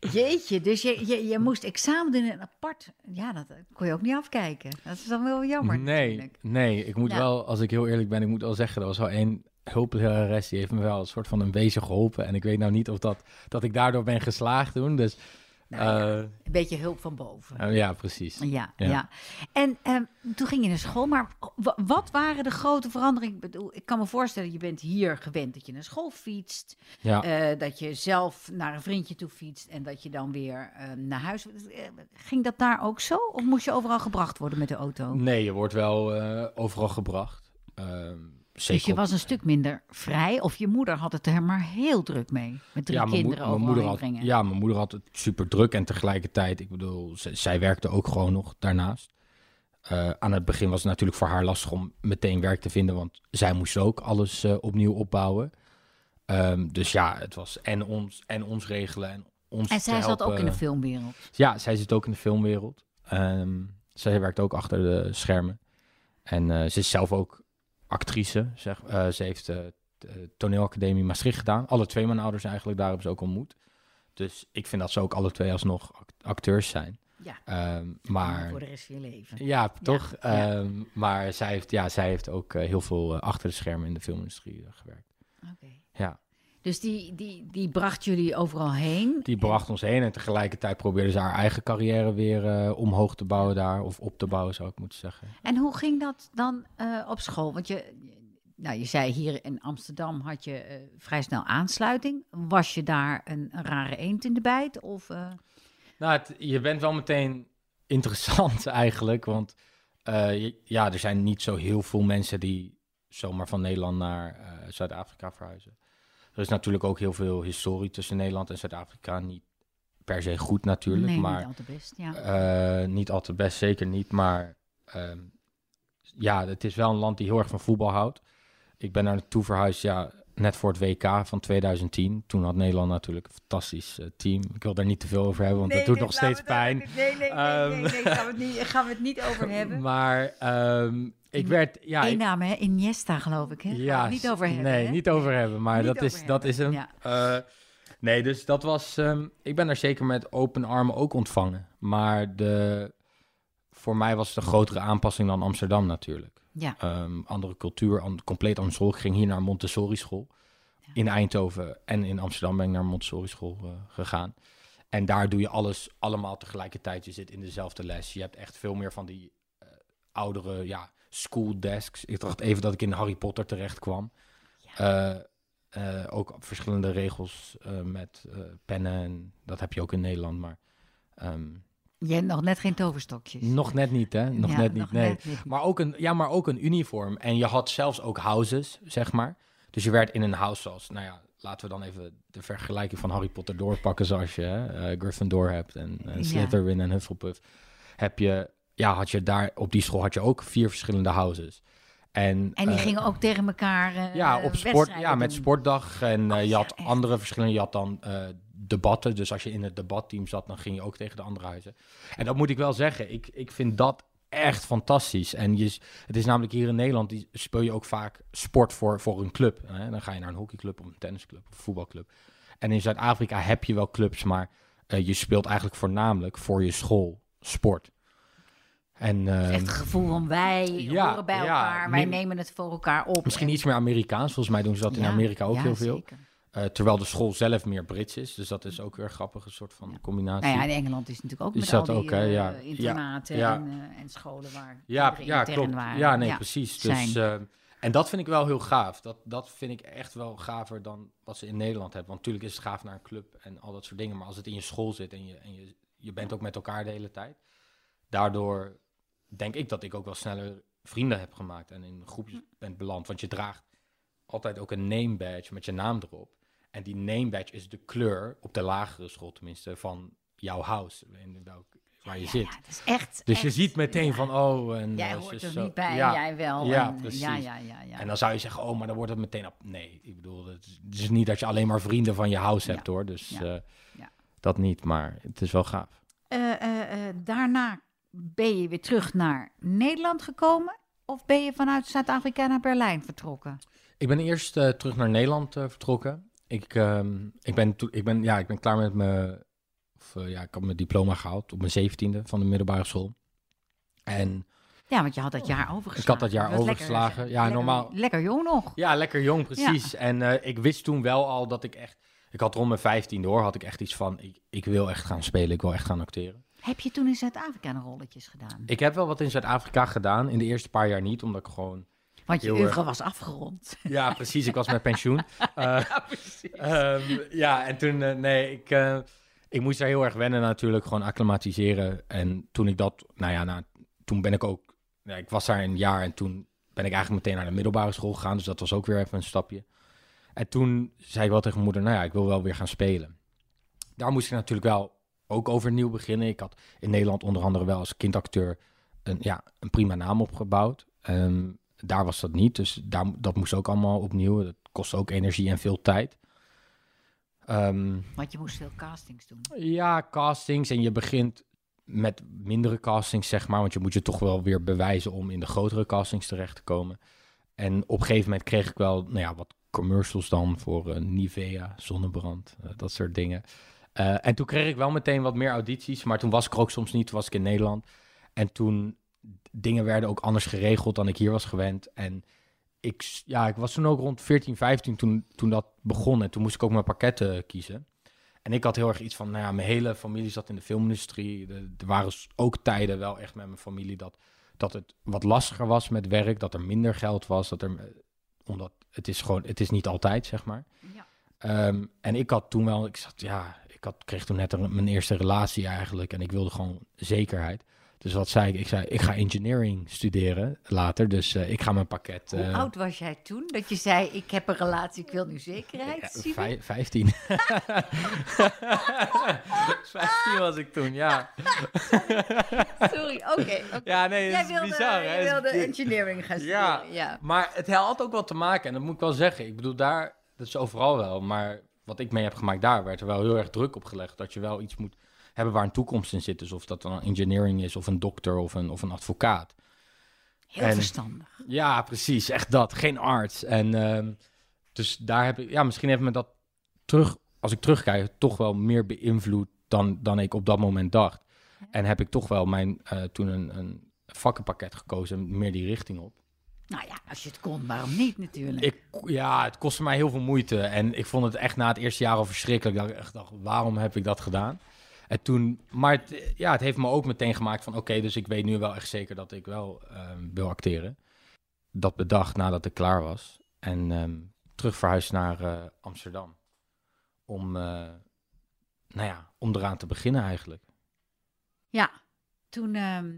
Jeetje, dus je moest examen doen in apart. Ja, dat kon je ook niet afkijken. Dat is dan wel jammer natuurlijk. Nee, ik moet wel, als ik heel eerlijk ben, ik moet wel zeggen, er was wel één hulplerares, die heeft me wel een soort van een beetje geholpen. En ik weet nou niet of dat ik daardoor ben geslaagd toen. Dus, een beetje hulp van boven. Ja, precies. Ja. En toen ging je naar school, maar wat waren de grote veranderingen? Ik bedoel, ik kan me voorstellen, je bent hier gewend dat je naar school fietst. Ja. Dat je zelf naar een vriendje toe fietst en dat je dan weer naar huis. Ging dat daar ook zo? Of moest je overal gebracht worden met de auto? Nee, je wordt wel overal gebracht. Dus je was een stuk minder vrij, of je moeder had het er maar heel druk mee, met 3 kinderen overal brengen. Ja, mijn moeder had het super druk en tegelijkertijd, ik bedoel, zij werkte ook gewoon nog daarnaast. Aan het begin was het natuurlijk voor haar lastig om meteen werk te vinden, want zij moest ook alles opnieuw opbouwen. Dus ja, het was en ons regelen en ons En zij zat ook in de filmwereld. Ja, zij zit ook in de filmwereld. Zij werkt ook achter de schermen. En ze is zelf ook actrice. Ze heeft de toneelacademie Maastricht gedaan. Alle twee mijn ouders eigenlijk, daar hebben ze ook ontmoet. Dus ik vind dat ze ook alle twee alsnog acteurs zijn. Ja, maar voor de rest van je leven. Ja, toch? Ja. Maar zij heeft ook heel veel achter de schermen in de filmindustrie gewerkt. Oké. Ja. Dus die bracht jullie overal heen? Die bracht ons heen en tegelijkertijd probeerde ze haar eigen carrière weer omhoog te bouwen daar. Of op te bouwen, zou ik moeten zeggen. En hoe ging dat dan op school? Want je zei hier in Amsterdam had je vrij snel aansluiting. Was je daar een rare eend in de bijt? Of, Nou, je bent wel meteen interessant eigenlijk. Want er zijn niet zo heel veel mensen die zomaar van Nederland naar Zuid-Afrika verhuizen. Er is natuurlijk ook heel veel historie tussen Nederland en Zuid-Afrika. Niet per se goed natuurlijk. Nee, maar, niet al te best, ja. Niet al te best, zeker niet. Maar het is wel een land die heel erg van voetbal houdt. Ik ben daar naartoe verhuisd, net voor het WK van 2010. Toen had Nederland natuurlijk een fantastisch team. Ik wil daar niet te veel over hebben, want dat doet nog steeds pijn. Nee, gaan we het niet over hebben. Maar ik werd... Eén naam, hè? Iniesta, geloof ik, hè? Ja, niet over hebben. Nee, hè? niet over hebben, maar dat is hem. Ja. Nee, dus dat was... ik ben daar zeker met open armen ook ontvangen. Maar voor mij was het een grotere aanpassing dan Amsterdam natuurlijk. Ja. Andere cultuur, compleet andere school. Ik ging hier naar een Montessori school. Ja. In Eindhoven en in Amsterdam ben ik naar een Montessori school gegaan. En daar doe je alles allemaal tegelijkertijd. Je zit in dezelfde les. Je hebt echt veel meer van die oudere school desks. Ik dacht even dat ik in Harry Potter terecht kwam. Ja. Ook verschillende regels met pennen. En dat heb je ook in Nederland, maar... Je hebt nog net geen toverstokjes. Nog net niet, hè? Nog net niet, nee. Maar ook een uniform. En je had zelfs ook houses, zeg maar. Dus je werd in een house zoals... laten we dan even de vergelijking van Harry Potter doorpakken... zoals je Gryffindor hebt en Slytherin en Hufflepuff. Had je daar... Op die school had je ook 4 verschillende houses. En die gingen ook tegen elkaar op sport, doen. Met sportdag. En je had andere verschillende... Je had dan... debatten. Dus als je in het debatteam zat, dan ging je ook tegen de andere huizen. En dat moet ik wel zeggen. Ik vind dat echt fantastisch. En het is namelijk hier in Nederland, speel je ook vaak sport voor een club. Hè? Dan ga je naar een hockeyclub of een tennisclub of een voetbalclub. En in Zuid-Afrika heb je wel clubs, maar je speelt eigenlijk voornamelijk voor je school sport. En, echt het gevoel van wij horen bij elkaar, wij nemen het voor elkaar op. Misschien iets meer Amerikaans. Volgens mij doen ze dat in Amerika ook heel veel. Zeker. Terwijl de school zelf meer Brits is. Dus dat is ook weer grappig, een soort van combinatie. Nou ja, in Engeland is het natuurlijk ook met al die internaten en scholen waar klopt. waren. Ja, nee, precies. Dus, en dat vind ik wel heel gaaf. Dat vind ik echt wel gaver dan wat ze in Nederland hebben. Want natuurlijk is het gaaf naar een club en al dat soort dingen. Maar als het in je school zit en je bent ook met elkaar de hele tijd. Daardoor denk ik dat ik ook wel sneller vrienden heb gemaakt. En in groepjes bent beland. Want je draagt altijd ook een name badge met je naam erop. En die name badge is de kleur, op de lagere school tenminste, van jouw house, waar je zit. Ja, dat is echt, dus je ziet meteen van, en jij hoort er niet bij, jij wel. Ja, precies. Ja. En dan zou je zeggen, maar dan wordt het meteen op. Nee, ik bedoel, het is niet dat je alleen maar vrienden van je house hebt, hoor. Dus dat niet, maar het is wel gaaf. Daarna ben je weer terug naar Nederland gekomen? Of ben je vanuit Zuid-Afrika naar Berlijn vertrokken? Ik ben eerst terug naar Nederland vertrokken. Ik ben klaar met mijn Ik had mijn diploma gehaald op mijn 17e van de middelbare school. En Ja, want je had dat jaar overgeslagen. ik had dat jaar was overgeslagen. Lekker, normaal. Lekker jong nog. Ja, lekker jong, precies. Ja. En ik wist toen wel al dat ik had rond mijn 15e had ik echt iets van, ik wil echt gaan spelen, ik wil echt gaan acteren. Heb je toen in Zuid-Afrika nog rolletjes gedaan? Ik heb wel wat in Zuid-Afrika gedaan, in de eerste paar jaar niet, omdat ik gewoon... Want je oeuvre was afgerond. Ja, precies, ik was met pensioen. Ja, precies. En toen, ik moest daar heel erg wennen natuurlijk, gewoon acclimatiseren. En toen ik dat, toen ben ik ook, ik was daar een jaar en toen ben ik eigenlijk meteen naar de middelbare school gegaan. Dus dat was ook weer even een stapje. En toen zei ik wel tegen mijn moeder, ik wil wel weer gaan spelen. Daar moest ik natuurlijk wel ook overnieuw beginnen. Ik had in Nederland onder andere wel als kindacteur een prima naam opgebouwd. Daar was dat niet, dus dat moest ook allemaal opnieuw. Dat kostte ook energie en veel tijd. Want je moest veel castings doen. Ja, castings. En je begint met mindere castings, zeg maar. Want je moet je toch wel weer bewijzen om in de grotere castings terecht te komen. En op een gegeven moment kreeg ik wel wat commercials dan voor Nivea, zonnebrand, dat soort dingen. En toen kreeg ik wel meteen wat meer audities. Maar toen was ik er ook soms niet, toen was ik in Nederland. En toen... Dingen werden ook anders geregeld dan ik hier was gewend. En ik was toen ook rond 14, 15 toen dat begon. En toen moest ik ook mijn pakketten kiezen. En ik had heel erg iets van, mijn hele familie zat in de filmindustrie. Er waren ook tijden wel echt met mijn familie dat het wat lastiger was met werk. Dat er minder geld was. Omdat het is niet altijd, zeg maar. Ja. En ik had toen wel, kreeg toen net mijn eerste relatie eigenlijk. En ik wilde gewoon zekerheid. Dus wat zei ik? Ik ga engineering studeren later, dus ik ga mijn pakket... Hoe oud was jij toen? Dat je zei, ik heb een relatie, ik wil nu zekerheid. 15. 15 was ik toen, ja. Sorry, oké. Ja, nee, dat is bizar. Jij wilde engineering gaan studeren, ja. Maar het had ook wel te maken, en dat moet ik wel zeggen. Ik bedoel, dat is overal wel, maar wat ik mee heb gemaakt daar, werd er wel heel erg druk op gelegd. Dat je wel iets moet... hebben waar een toekomst in zit. Dus of dat dan engineering is, of een dokter, of een advocaat. Heel verstandig. Ja, precies. Echt dat. Geen arts. En dus daar heb ik... Ja, misschien heeft me dat als ik terugkijk, toch wel meer beïnvloed dan ik op dat moment dacht. En heb ik toch wel toen een vakkenpakket gekozen, meer die richting op. Nou ja, als je het kon, waarom niet natuurlijk? Het kostte mij heel veel moeite. En ik vond het echt na het eerste jaar al verschrikkelijk. Dat ik echt dacht, waarom heb ik dat gedaan? En toen, maar het heeft me ook meteen gemaakt van oké, dus ik weet nu wel echt zeker dat ik wel wil acteren. Dat bedacht nadat ik klaar was. En terug verhuisd naar Amsterdam. Om eraan te beginnen eigenlijk. Ja, toen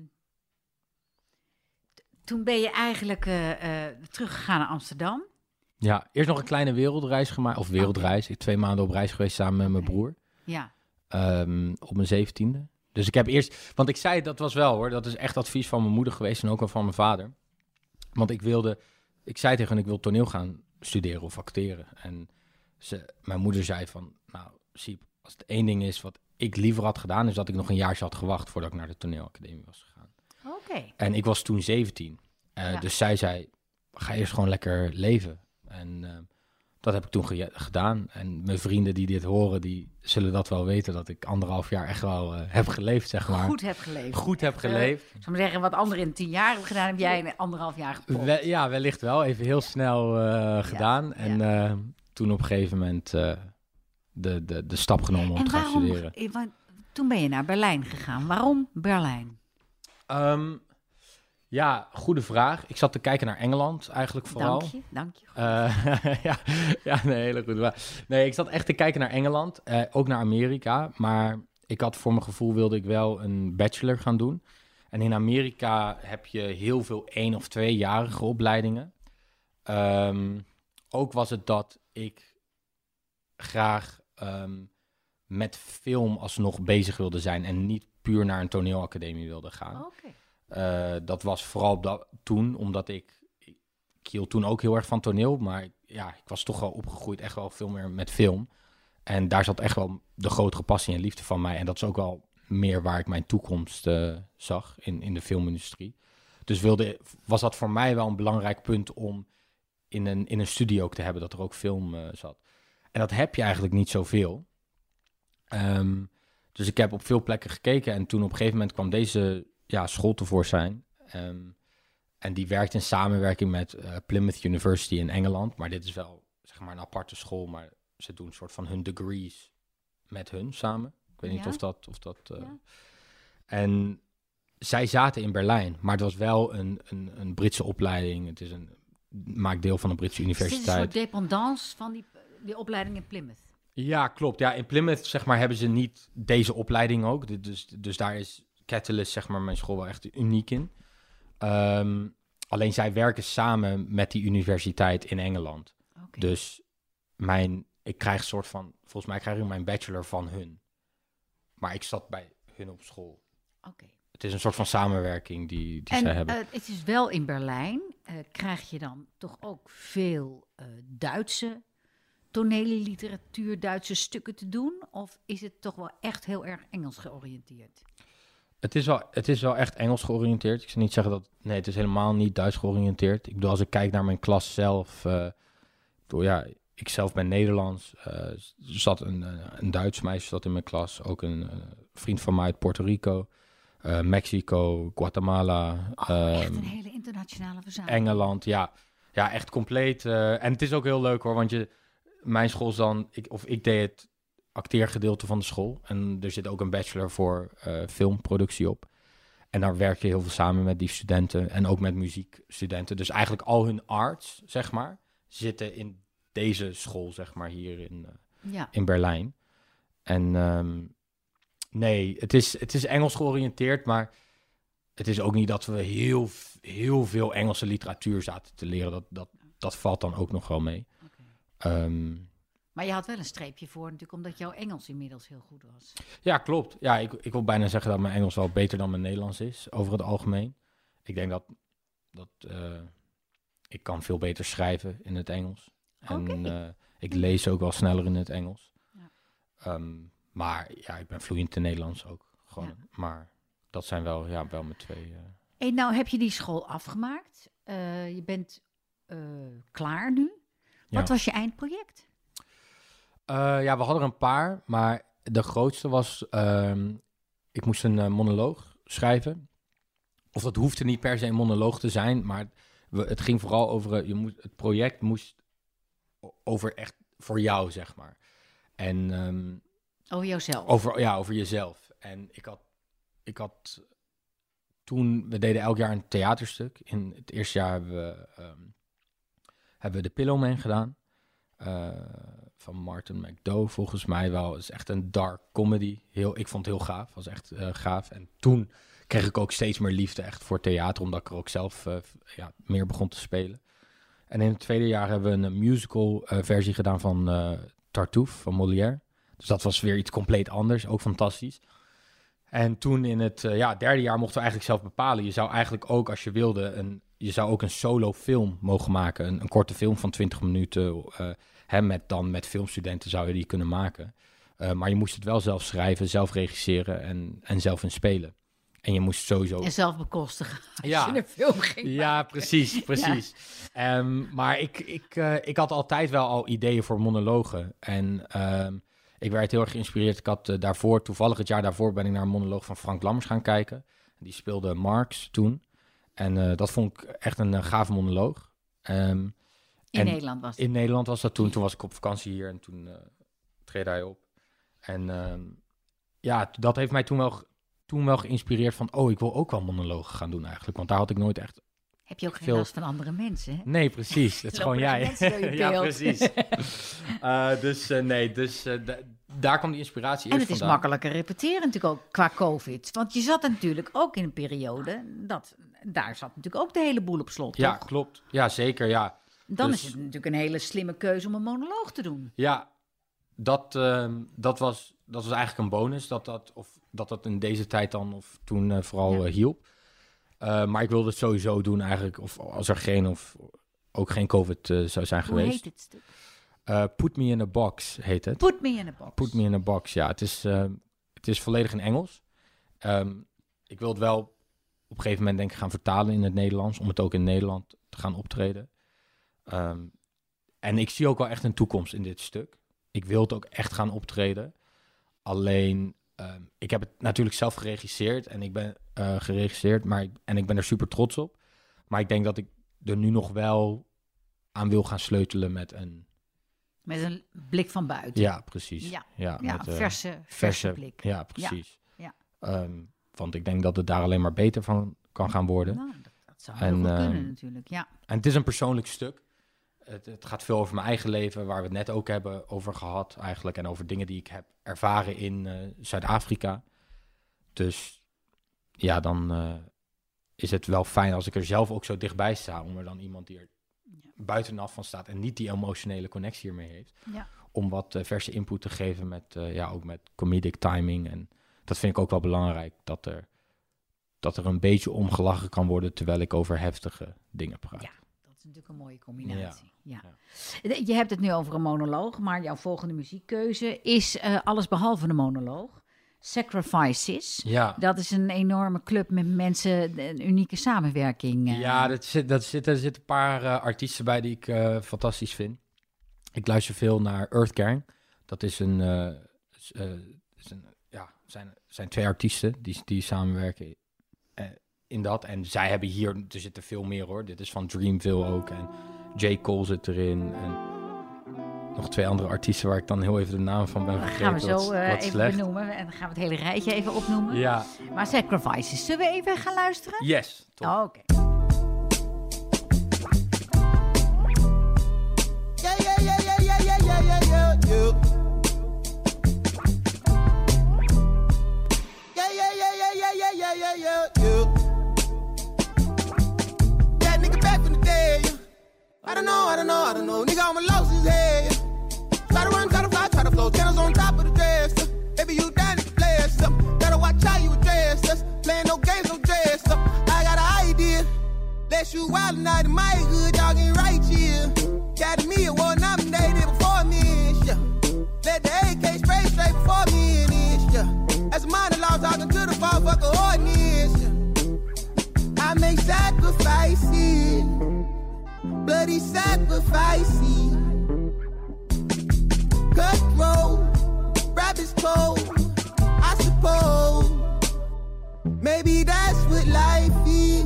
ben je eigenlijk teruggegaan naar Amsterdam. Ja, eerst nog een kleine wereldreis gemaakt. Of wereldreis. Ik 2 maanden op reis geweest samen met mijn broer. Ja. Op mijn 17e. Dus ik heb eerst... Want ik zei, dat was wel hoor. Dat is echt advies van mijn moeder geweest en ook wel van mijn vader. Want ik zei tegen hen, ik wil toneel gaan studeren of acteren. En mijn moeder zei van... Nou, Siep, als het één ding is wat ik liever had gedaan... is dat ik nog een jaartje had gewacht voordat ik naar de toneelacademie was gegaan. Oké. En ik was toen 17. Dus zij zei, ga eerst gewoon lekker leven. En... dat heb ik toen gedaan. En mijn vrienden die dit horen, die zullen dat wel weten... dat ik 1,5 jaar echt wel heb geleefd, zeg maar. Goed heb geleefd. Ik zou maar zeggen, wat anderen in 10 jaar hebben gedaan... heb jij in 1,5 jaar gepropt. Wellicht wel. Even heel snel gedaan. En toen op een gegeven moment de stap genomen om te gaan studeren. Toen ben je naar Berlijn gegaan. Waarom Berlijn? Ja, goede vraag. Ik zat te kijken naar Engeland eigenlijk vooral. Dank je. Een hele goede vraag. Nee, ik zat echt te kijken naar Engeland, ook naar Amerika. Maar ik had voor mijn gevoel wilde ik wel een bachelor gaan doen. En in Amerika heb je heel veel 1- of 2-jarige opleidingen. Ook was het dat ik graag met film alsnog bezig wilde zijn en niet puur naar een toneelacademie wilde gaan. Oké. Dat was vooral toen, omdat ik hield toen ook heel erg van toneel, maar ik was toch wel opgegroeid echt wel veel meer met film. En daar zat echt wel de grotere passie en liefde van mij. En dat is ook wel meer waar ik mijn toekomst zag in de filmindustrie. Dus was dat voor mij wel een belangrijk punt om in een studio ook te hebben, dat er ook film zat. En dat heb je eigenlijk niet zoveel. Dus ik heb op veel plekken gekeken en toen op een gegeven moment kwam deze school tevoorschijn. En die werkt in samenwerking met Plymouth University in Engeland. Maar dit is wel zeg maar een aparte school, maar ze doen een soort van hun degrees met hun samen. Ik weet niet of dat. En zij zaten in Berlijn, maar het was wel een Britse opleiding. Het is maakt deel van een Britse universiteit. Is dit een soort dependance van die opleiding in Plymouth? Ja, klopt. Ja, in Plymouth zeg maar hebben ze niet deze opleiding ook. Dus daar is Catalyst zeg maar mijn school wel echt uniek in. Alleen zij werken samen met die universiteit in Engeland. Okay. Dus ik krijg een soort van, volgens mij krijg ik mijn bachelor van hun. Maar ik zat bij hun op school. Okay. Het is een soort van samenwerking die zij hebben. Het is wel in Berlijn. Krijg je dan toch ook veel Duitse tonele literatuur, Duitse stukken te doen? Of is het toch wel echt heel erg Engels georiënteerd? Het is wel echt Engels georiënteerd. Ik zou niet zeggen dat... Nee, het is helemaal niet Duits georiënteerd. Ik bedoel, als ik kijk naar mijn klas zelf... ik zelf ben Nederlands. Er zat een Duits meisje zat in mijn klas. Ook een vriend van mij uit Puerto Rico. Mexico, Guatemala. Echt een hele internationale verzameling. Engeland, ja. Ja, echt compleet. En het is ook heel leuk hoor, want mijn school is dan... Ik deed het acteergedeelte van de school. En er zit ook een bachelor voor filmproductie op. En daar werk je heel veel samen met die studenten en ook met muziekstudenten. Dus eigenlijk al hun arts, zeg maar, zitten in deze school, zeg maar, hier in Berlijn. En nee, het is Engels georiënteerd, maar het is ook niet dat we heel veel Engelse literatuur zaten te leren. Dat valt dan ook nog wel mee. Okay. Maar je had wel een streepje voor natuurlijk, omdat jouw Engels inmiddels heel goed was. Ja, klopt. Ja, ik wil bijna zeggen dat mijn Engels wel beter dan mijn Nederlands is, over het algemeen. Ik denk dat ik kan veel beter schrijven in het Engels. Okay. En ik lees ook wel sneller in het Engels. Ja. Maar ja, ik ben vloeiend in Nederlands ook. Gewoon. Ja. Maar dat zijn wel mijn twee... En nou heb je die school afgemaakt. Je bent klaar nu. Wat was je eindproject? We hadden er een paar, maar de grootste was... ik moest een monoloog schrijven. Of dat hoefde niet per se een monoloog te zijn, maar het ging vooral over... het project moest over echt voor jou, zeg maar. En... over jouzelf? Over jezelf. En ik had toen... We deden elk jaar een theaterstuk. In het eerste jaar hebben we de Pillow Man gedaan. Van Martin McDough, volgens mij wel. Het is echt een dark comedy. Ik vond het heel gaaf. Was echt gaaf. En toen kreeg ik ook steeds meer liefde echt voor theater, omdat ik er ook zelf meer begon te spelen. En in het tweede jaar hebben we een musical versie gedaan van Tartuffe, van Molière. Dus dat was weer iets compleet anders. Ook fantastisch. En toen in het derde jaar mochten we eigenlijk zelf bepalen. Je zou eigenlijk ook, als je wilde, je zou ook een solo film mogen maken. Een korte film van 20 minuten. Met filmstudenten zou je die kunnen maken. Maar je moest het wel zelf schrijven, zelf regisseren en zelf in spelen. En je moest sowieso... En zelf bekostigen als je een film ging maken. Ja, precies. Ja. Maar ik had altijd wel al ideeën voor monologen. En ik werd heel erg geïnspireerd. Ik had toevallig het jaar daarvoor ben ik naar een monoloog van Frank Lammers gaan kijken. Die speelde Marx toen. En dat vond ik echt een gave monoloog. In Nederland was het? In Nederland was dat toen. Toen was ik op vakantie hier en toen treedde hij op. En dat heeft mij toen wel geïnspireerd van... ik wil ook wel monologen gaan doen eigenlijk. Want daar had ik nooit echt... Heb je ook geen last van andere mensen, hè? Nee, precies. Het is gewoon jij. Ja, precies. Daar kwam die inspiratie en eerst vandaan. En het is makkelijker repeteren natuurlijk ook qua COVID. Want je zat natuurlijk ook in een periode... Daar zat natuurlijk ook de hele boel op slot, Ja, toch? klopt. Ja, zeker, ja. Dan is het natuurlijk een hele slimme keuze om een monoloog te doen. Ja, dat was eigenlijk een bonus. Dat in deze tijd dan of toen vooral hielp. Maar ik wilde het sowieso doen eigenlijk, of als er ook geen COVID zou zijn geweest. Hoe heet dit stuk? Put Me in a Box heet het. Put Me in a Box. Put Me in a Box, ja. Het is volledig in Engels. Ik wil het wel op een gegeven moment denk ik gaan vertalen in het Nederlands, om het ook in Nederland te gaan optreden. En ik zie ook wel echt een toekomst in dit stuk. Ik wil het ook echt gaan optreden. Alleen ik heb het natuurlijk zelf geregisseerd en ik ben ik ben er super trots op. Maar ik denk dat ik er nu nog wel aan wil gaan sleutelen met een Met een blik van buiten. Ja, precies. Ja, met, verse blik. Ja, precies. Ja. Want ik denk dat het daar alleen maar beter van kan gaan worden. Nou, dat zou heel goed kunnen natuurlijk, ja. En het is een persoonlijk stuk. Het gaat veel over mijn eigen leven, waar we het net ook hebben over gehad eigenlijk. En over dingen die ik heb ervaren in Zuid-Afrika. Dus ja, dan is het wel fijn als ik er zelf ook zo dichtbij sta. Om er dan iemand die er buitenaf van staat en niet die emotionele connectie ermee heeft. Ja. Om wat verse input te geven met, ook met comedic timing. En dat vind ik ook wel belangrijk, dat er een beetje om gelachen kan worden terwijl ik over heftige dingen praat. Ja, dat is natuurlijk een mooie combinatie. Ja. Je hebt het nu over een monoloog, maar jouw volgende muziekkeuze is alles behalve een monoloog. Sacrifices. Ja. Dat is een enorme club met mensen, een unieke samenwerking. Ja, er zitten een paar artiesten bij die ik fantastisch vind. Ik luister veel naar Earth Gang. Dat is zijn twee artiesten die samenwerken in dat. En zij hebben hier, er zitten veel meer hoor. Dit is van Dreamville ook. En J. Cole zit erin. En nog twee andere artiesten waar ik dan heel even de naam van ben vergeten. Dat gaan we zo even benoemen. En dan gaan we het hele rijtje even opnoemen. Ja. Maar Sacrifices, zullen we even gaan luisteren? Yes. Oh, oké. That nigga back from the dead, yeah. I don't know. Nigga, I'ma lose his head, yeah. Try to run, try to fly, try to flow. Channels on top of the dress, yeah. Baby, you down to blast up. Gotta watch how you address us. Playing no games, no dress up. I got an idea. Let's shoot wild night in my hood, y'all getting right here. Got me a war nominated before me, yeah. Let the AK spray straight before me in this, yeah. As a minor law talking to the motherfucker ordinance, yeah. I make sacrifices, bloody sacrifices. Cutthroat, rabbit's cold, I suppose. Maybe that's what life is.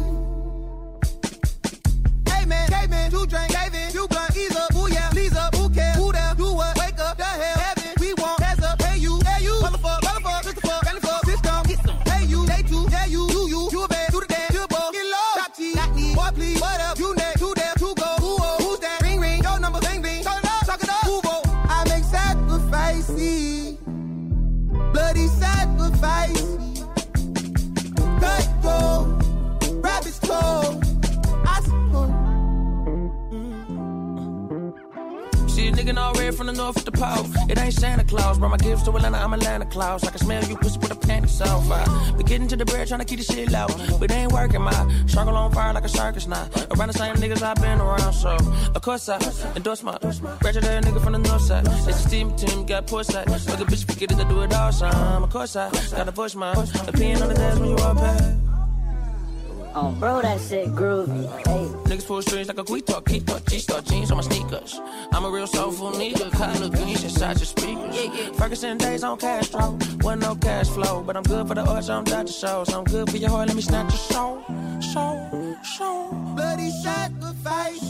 Hey man, two drink, David, you gun, ease up, ooh yeah, please up, who cares, who there, do what, wake up, the hell, heaven, we want, hands up, hey you, motherfucker, Christopher, belly fuck, system, get some, hey you, they too, yeah you a bad, do the dance, you a ball, get low, shot T, not me, boy please, what up, you next, two there, two go, who's that, ring, your number, bing, talk it up, who go, I make sacrifices, bloody sacrifices, cutthroat, rabbit's cold, I suppose. See a nigga all red from the north with the pole. It ain't Santa Claus, brought my gifts to Atlanta, I'm Atlanta Claus. I can smell you pussy with a panties off. Been getting to the bread, trying to keep the shit low. But it ain't working, my circle on fire like a circus now. Around the same niggas I've been around, so of course I endorse my graduate nigga from the north side. It's a team, got poor side. Like a bitch forget it, I do it all time. Of course I gotta push my opinion on the dance when you walk past. Oh, bro, that shit groovy. Hey. Niggas pull strings like a quick talk, G-star jeans on my sneakers. I'm a real soulful nigga, color greens inside your speakers. Ferguson days on Castro, wasn't no cash flow, but I'm good for the arts, I'm Dr. Shows. I'm good for your heart, let me snatch your soul. Bloody sacrifice.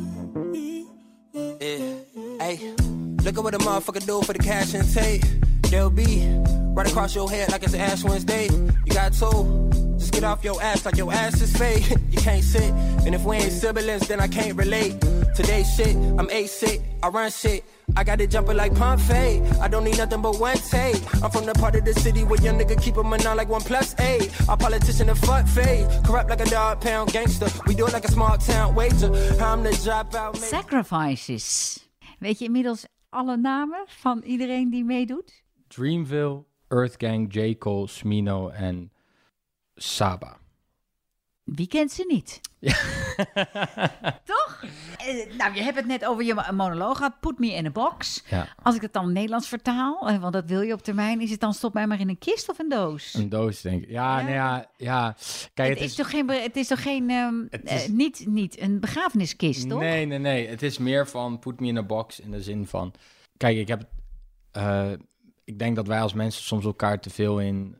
Yeah, hey, look at what a motherfucker do for the cash and take. They'll be right across your head like it's Ash Wednesday. You got two. Just get off your ass like your ass is fake. You can't sit, and if we ain't siblings, then I can't relate. Today's shit, I'm A-sick, I run shit. I got it jumping like Pompeii. I don't need nothing but one take. I'm from the part of the city where young nigga keep them on like 1+8. Our politician a fuck fade. Corrupt like a dog pound gangster. We do it like a small town waiter. I'm the dropout. Sacrifices. Weet je inmiddels alle namen van iedereen die meedoet? Dreamville, Earth Gang, J. Cole, Smino en Saba. Wie kent ze niet? Ja. Toch? Nou, je hebt het net over je monoloog gehad. Put me in a box. Ja. Als ik het dan Nederlands vertaal, want dat wil je op termijn, is het dan stop mij maar in een kist of een doos? Een doos, denk ik. Ja. Kijk, het is toch geen niet een begrafeniskist, toch? Nee. Het is meer van put me in a box in de zin van, kijk, ik heb ik denk dat wij als mensen soms elkaar te veel in...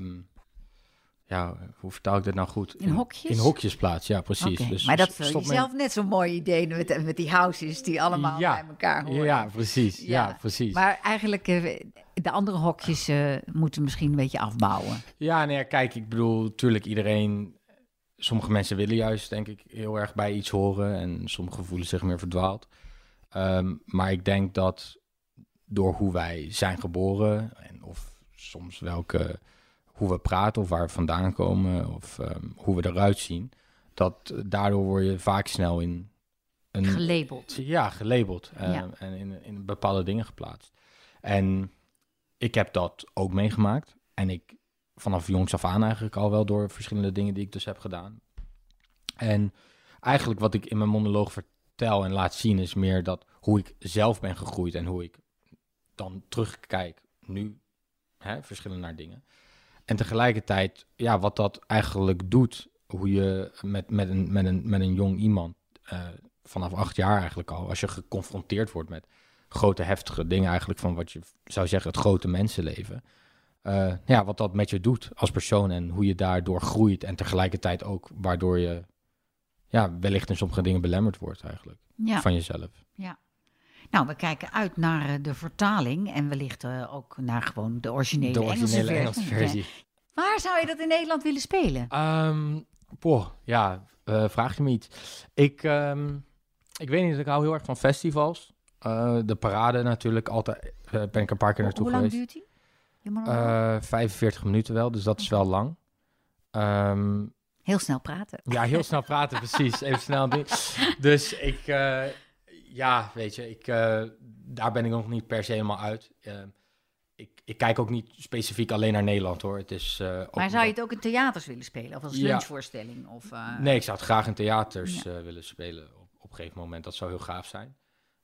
hoe vertaal ik dit nou goed? In hokjes? In hokjes plaatsen, ja, precies. Okay, Dus maar dat vind stop je met- zelf net zo'n mooi idee met die houses die allemaal bij elkaar horen. Ja, precies. Ja, precies. Maar eigenlijk, de andere hokjes moeten misschien een beetje afbouwen. Ja, nee, kijk, ik bedoel, natuurlijk iedereen... Sommige mensen willen juist, denk ik, heel erg bij iets horen. En sommige voelen zich meer verdwaald. Maar ik denk dat door hoe wij zijn geboren... of soms hoe we praten of waar we vandaan komen... of hoe we eruit zien... dat daardoor word je vaak snel in... Gelabeld. Ja, gelabeld. En in bepaalde dingen geplaatst. En ik heb dat ook meegemaakt. En ik... vanaf jongs af aan eigenlijk al wel door verschillende dingen die ik dus heb gedaan. En eigenlijk wat ik in mijn monoloog vertel en laat zien is meer dat hoe ik zelf ben gegroeid en hoe ik dan terugkijk nu, verschillende naar dingen. En tegelijkertijd, ja, wat dat eigenlijk doet, hoe je met een jong iemand vanaf 8 jaar eigenlijk al, als je geconfronteerd wordt met grote heftige dingen eigenlijk van wat je zou zeggen het grote mensenleven. Wat dat met je doet als persoon en hoe je daardoor groeit en tegelijkertijd ook waardoor je wellicht in sommige dingen belemmerd wordt eigenlijk van jezelf. Ja. Nou, we kijken uit naar de vertaling en wellicht ook naar gewoon de originele Engelse versie. Waar zou je dat in Nederland willen spelen? Vraag je me iets. Ik weet niet, ik hou heel erg van festivals. De parade natuurlijk, altijd ben ik een paar keer naartoe geweest. Hoe lang duurt die? 45 minuten wel, dus dat is wel lang. Heel snel praten. Ja, heel snel praten, precies. Even snel doen. Dus daar ben ik nog niet per se helemaal uit. Ik kijk ook niet specifiek alleen naar Nederland, hoor. Het is, maar zou je het ook in theaters willen spelen? Of als lunchvoorstelling? Of, Nee, ik zou het graag in theaters willen spelen op een gegeven moment. Dat zou heel gaaf zijn.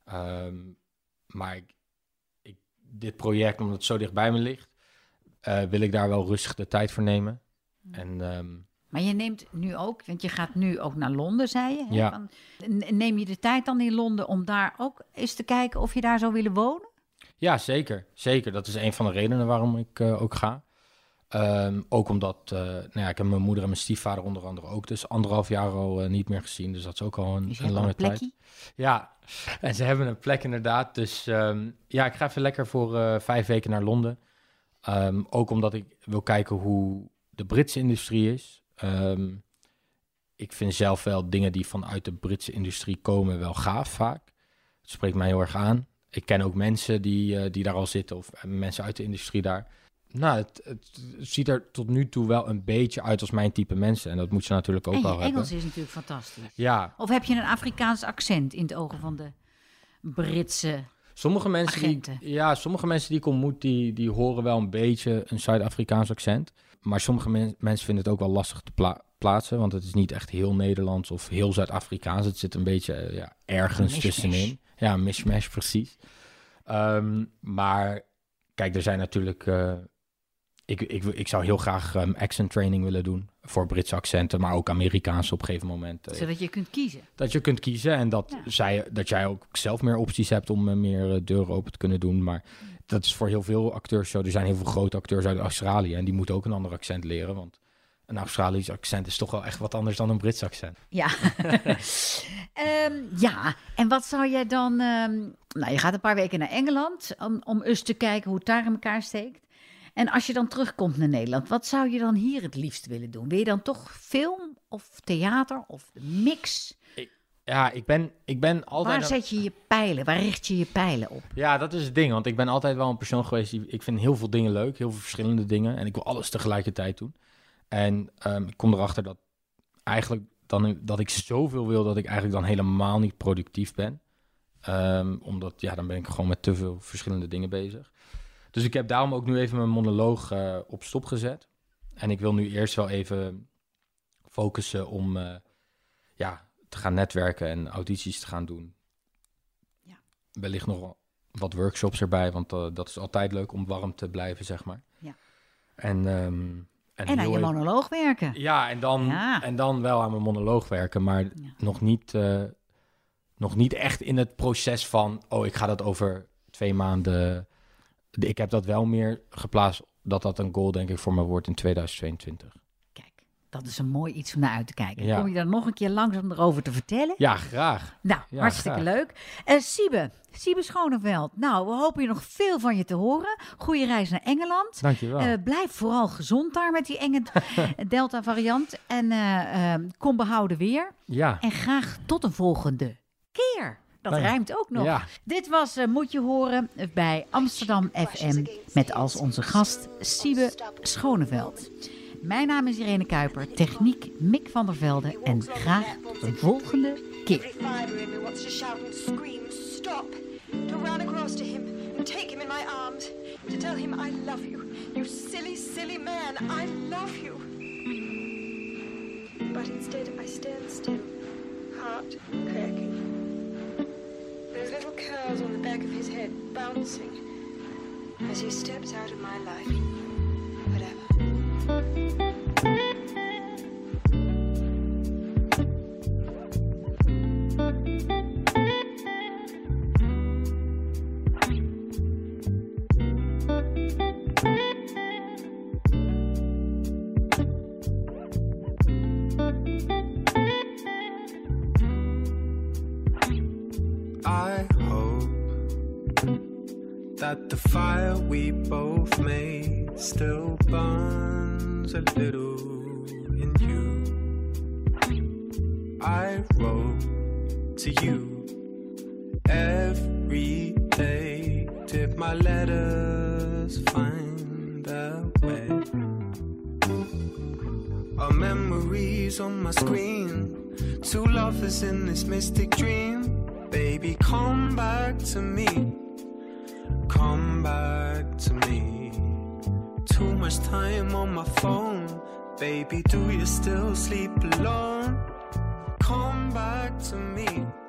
Maar dit project, omdat het zo dicht bij me ligt, wil ik daar wel rustig de tijd voor nemen. Maar je neemt nu ook, want je gaat nu ook naar Londen, zei je. Hè? Ja. Neem je de tijd dan in Londen om daar ook eens te kijken of je daar zou willen wonen? Ja, zeker. Zeker. Dat is een van de redenen waarom ik ook ga. Ook omdat, ik heb mijn moeder en mijn stiefvader onder andere ook dus 1,5 jaar al niet meer gezien. Dus dat is ook al een lange tijd. Ja, en ze hebben een plek inderdaad. Dus ik ga even lekker voor 5 weken naar Londen. Ook omdat ik wil kijken hoe de Britse industrie is. Ik vind zelf wel dingen die vanuit de Britse industrie komen wel gaaf vaak. Het spreekt mij heel erg aan. Ik ken ook mensen die daar al zitten of mensen uit de industrie daar. Nou, het ziet er tot nu toe wel een beetje uit als mijn type mensen. En dat moet ze natuurlijk ook wel hebben. En Engels is natuurlijk fantastisch. Ja. Of heb je een Afrikaans accent in het ogen van de Britse sommige mensen agenten? Sommige mensen die ik ontmoet, die horen wel een beetje een Zuid-Afrikaans accent. Maar sommige mensen vinden het ook wel lastig te plaatsen. Want het is niet echt heel Nederlands of heel Zuid-Afrikaans. Het zit een beetje ergens tussenin. Ja, een mishmash, precies. Maar kijk, er zijn natuurlijk... Ik zou heel graag accent training willen doen voor Britse accenten, maar ook Amerikaanse op een gegeven moment. Zodat je kunt kiezen. Dat je kunt kiezen en dat jij ook zelf meer opties hebt om meer deuren open te kunnen doen. Maar dat is voor heel veel acteurs zo. Er zijn heel veel grote acteurs uit Australië en die moeten ook een ander accent leren, want een Australisch accent is toch wel echt wat anders dan een Brits accent. Ja. En wat zou jij dan... je gaat een paar weken naar Engeland om eens te kijken hoe het daar in elkaar steekt. En als je dan terugkomt naar Nederland, wat zou je dan hier het liefst willen doen? Wil je dan toch film of theater of de mix? Ik ben altijd... Waar zet je je pijlen? Waar richt je je pijlen op? Ja, dat is het ding. Want ik ben altijd wel een persoon geweest ik vind heel veel dingen leuk. Heel veel verschillende dingen. En ik wil alles tegelijkertijd doen. En ik kom erachter dat eigenlijk dat ik zoveel wil dat ik eigenlijk dan helemaal niet productief ben. Omdat, dan ben ik gewoon met te veel verschillende dingen bezig. Dus ik heb daarom ook nu even mijn monoloog op stop gezet. En ik wil nu eerst wel even focussen om te gaan netwerken en audities te gaan doen. Ja. Wellicht nog wat workshops erbij, want dat is altijd leuk om warm te blijven, zeg maar. Ja. En aan je monoloog werken. Ja, en dan wel aan mijn monoloog werken, maar nog niet echt in het proces van, ik ga dat over 2 maanden ik heb dat wel meer geplaatst dat een goal denk ik voor me wordt in 2022. Kijk, dat is een mooi iets om naar uit te kijken. Ja. Kom je daar nog een keer langzaam erover te vertellen? Ja, graag. Nou, Ja, hartstikke graag. leuk. Siebe Schoneveld. Nou, we hopen hier nog veel van je te horen. Goeie reis naar Engeland. Dankjewel. Blijf vooral gezond daar met die enge Delta-variant. En kom behouden weer. Ja. En graag tot een volgende keer. Dat Nou ja. rijmt ook nog. Ja. Dit was Moet je horen bij Amsterdam FM. Met als onze gast Siebe Schoneveld. Mijn naam is Irene Kuiper. Techniek Mick van der Velde. En graag de volgende keer. Every fibre in me wants to shout and scream, stop! To run across to him and take him in my arms. To tell him I love you. You silly, silly man, I love you. But instead I stand still, heart cracking. Those little curls on the back of his head bouncing as he steps out of my life. Whatever. I hope that the fire we both made still burns a little in you. I wrote to you every day. Did my letters find their way? Our memories on my screen, two lovers in this mystic dream. Baby, come back to me. Come back to me. Too much time on my phone. Baby, do you still sleep alone? Come back to me.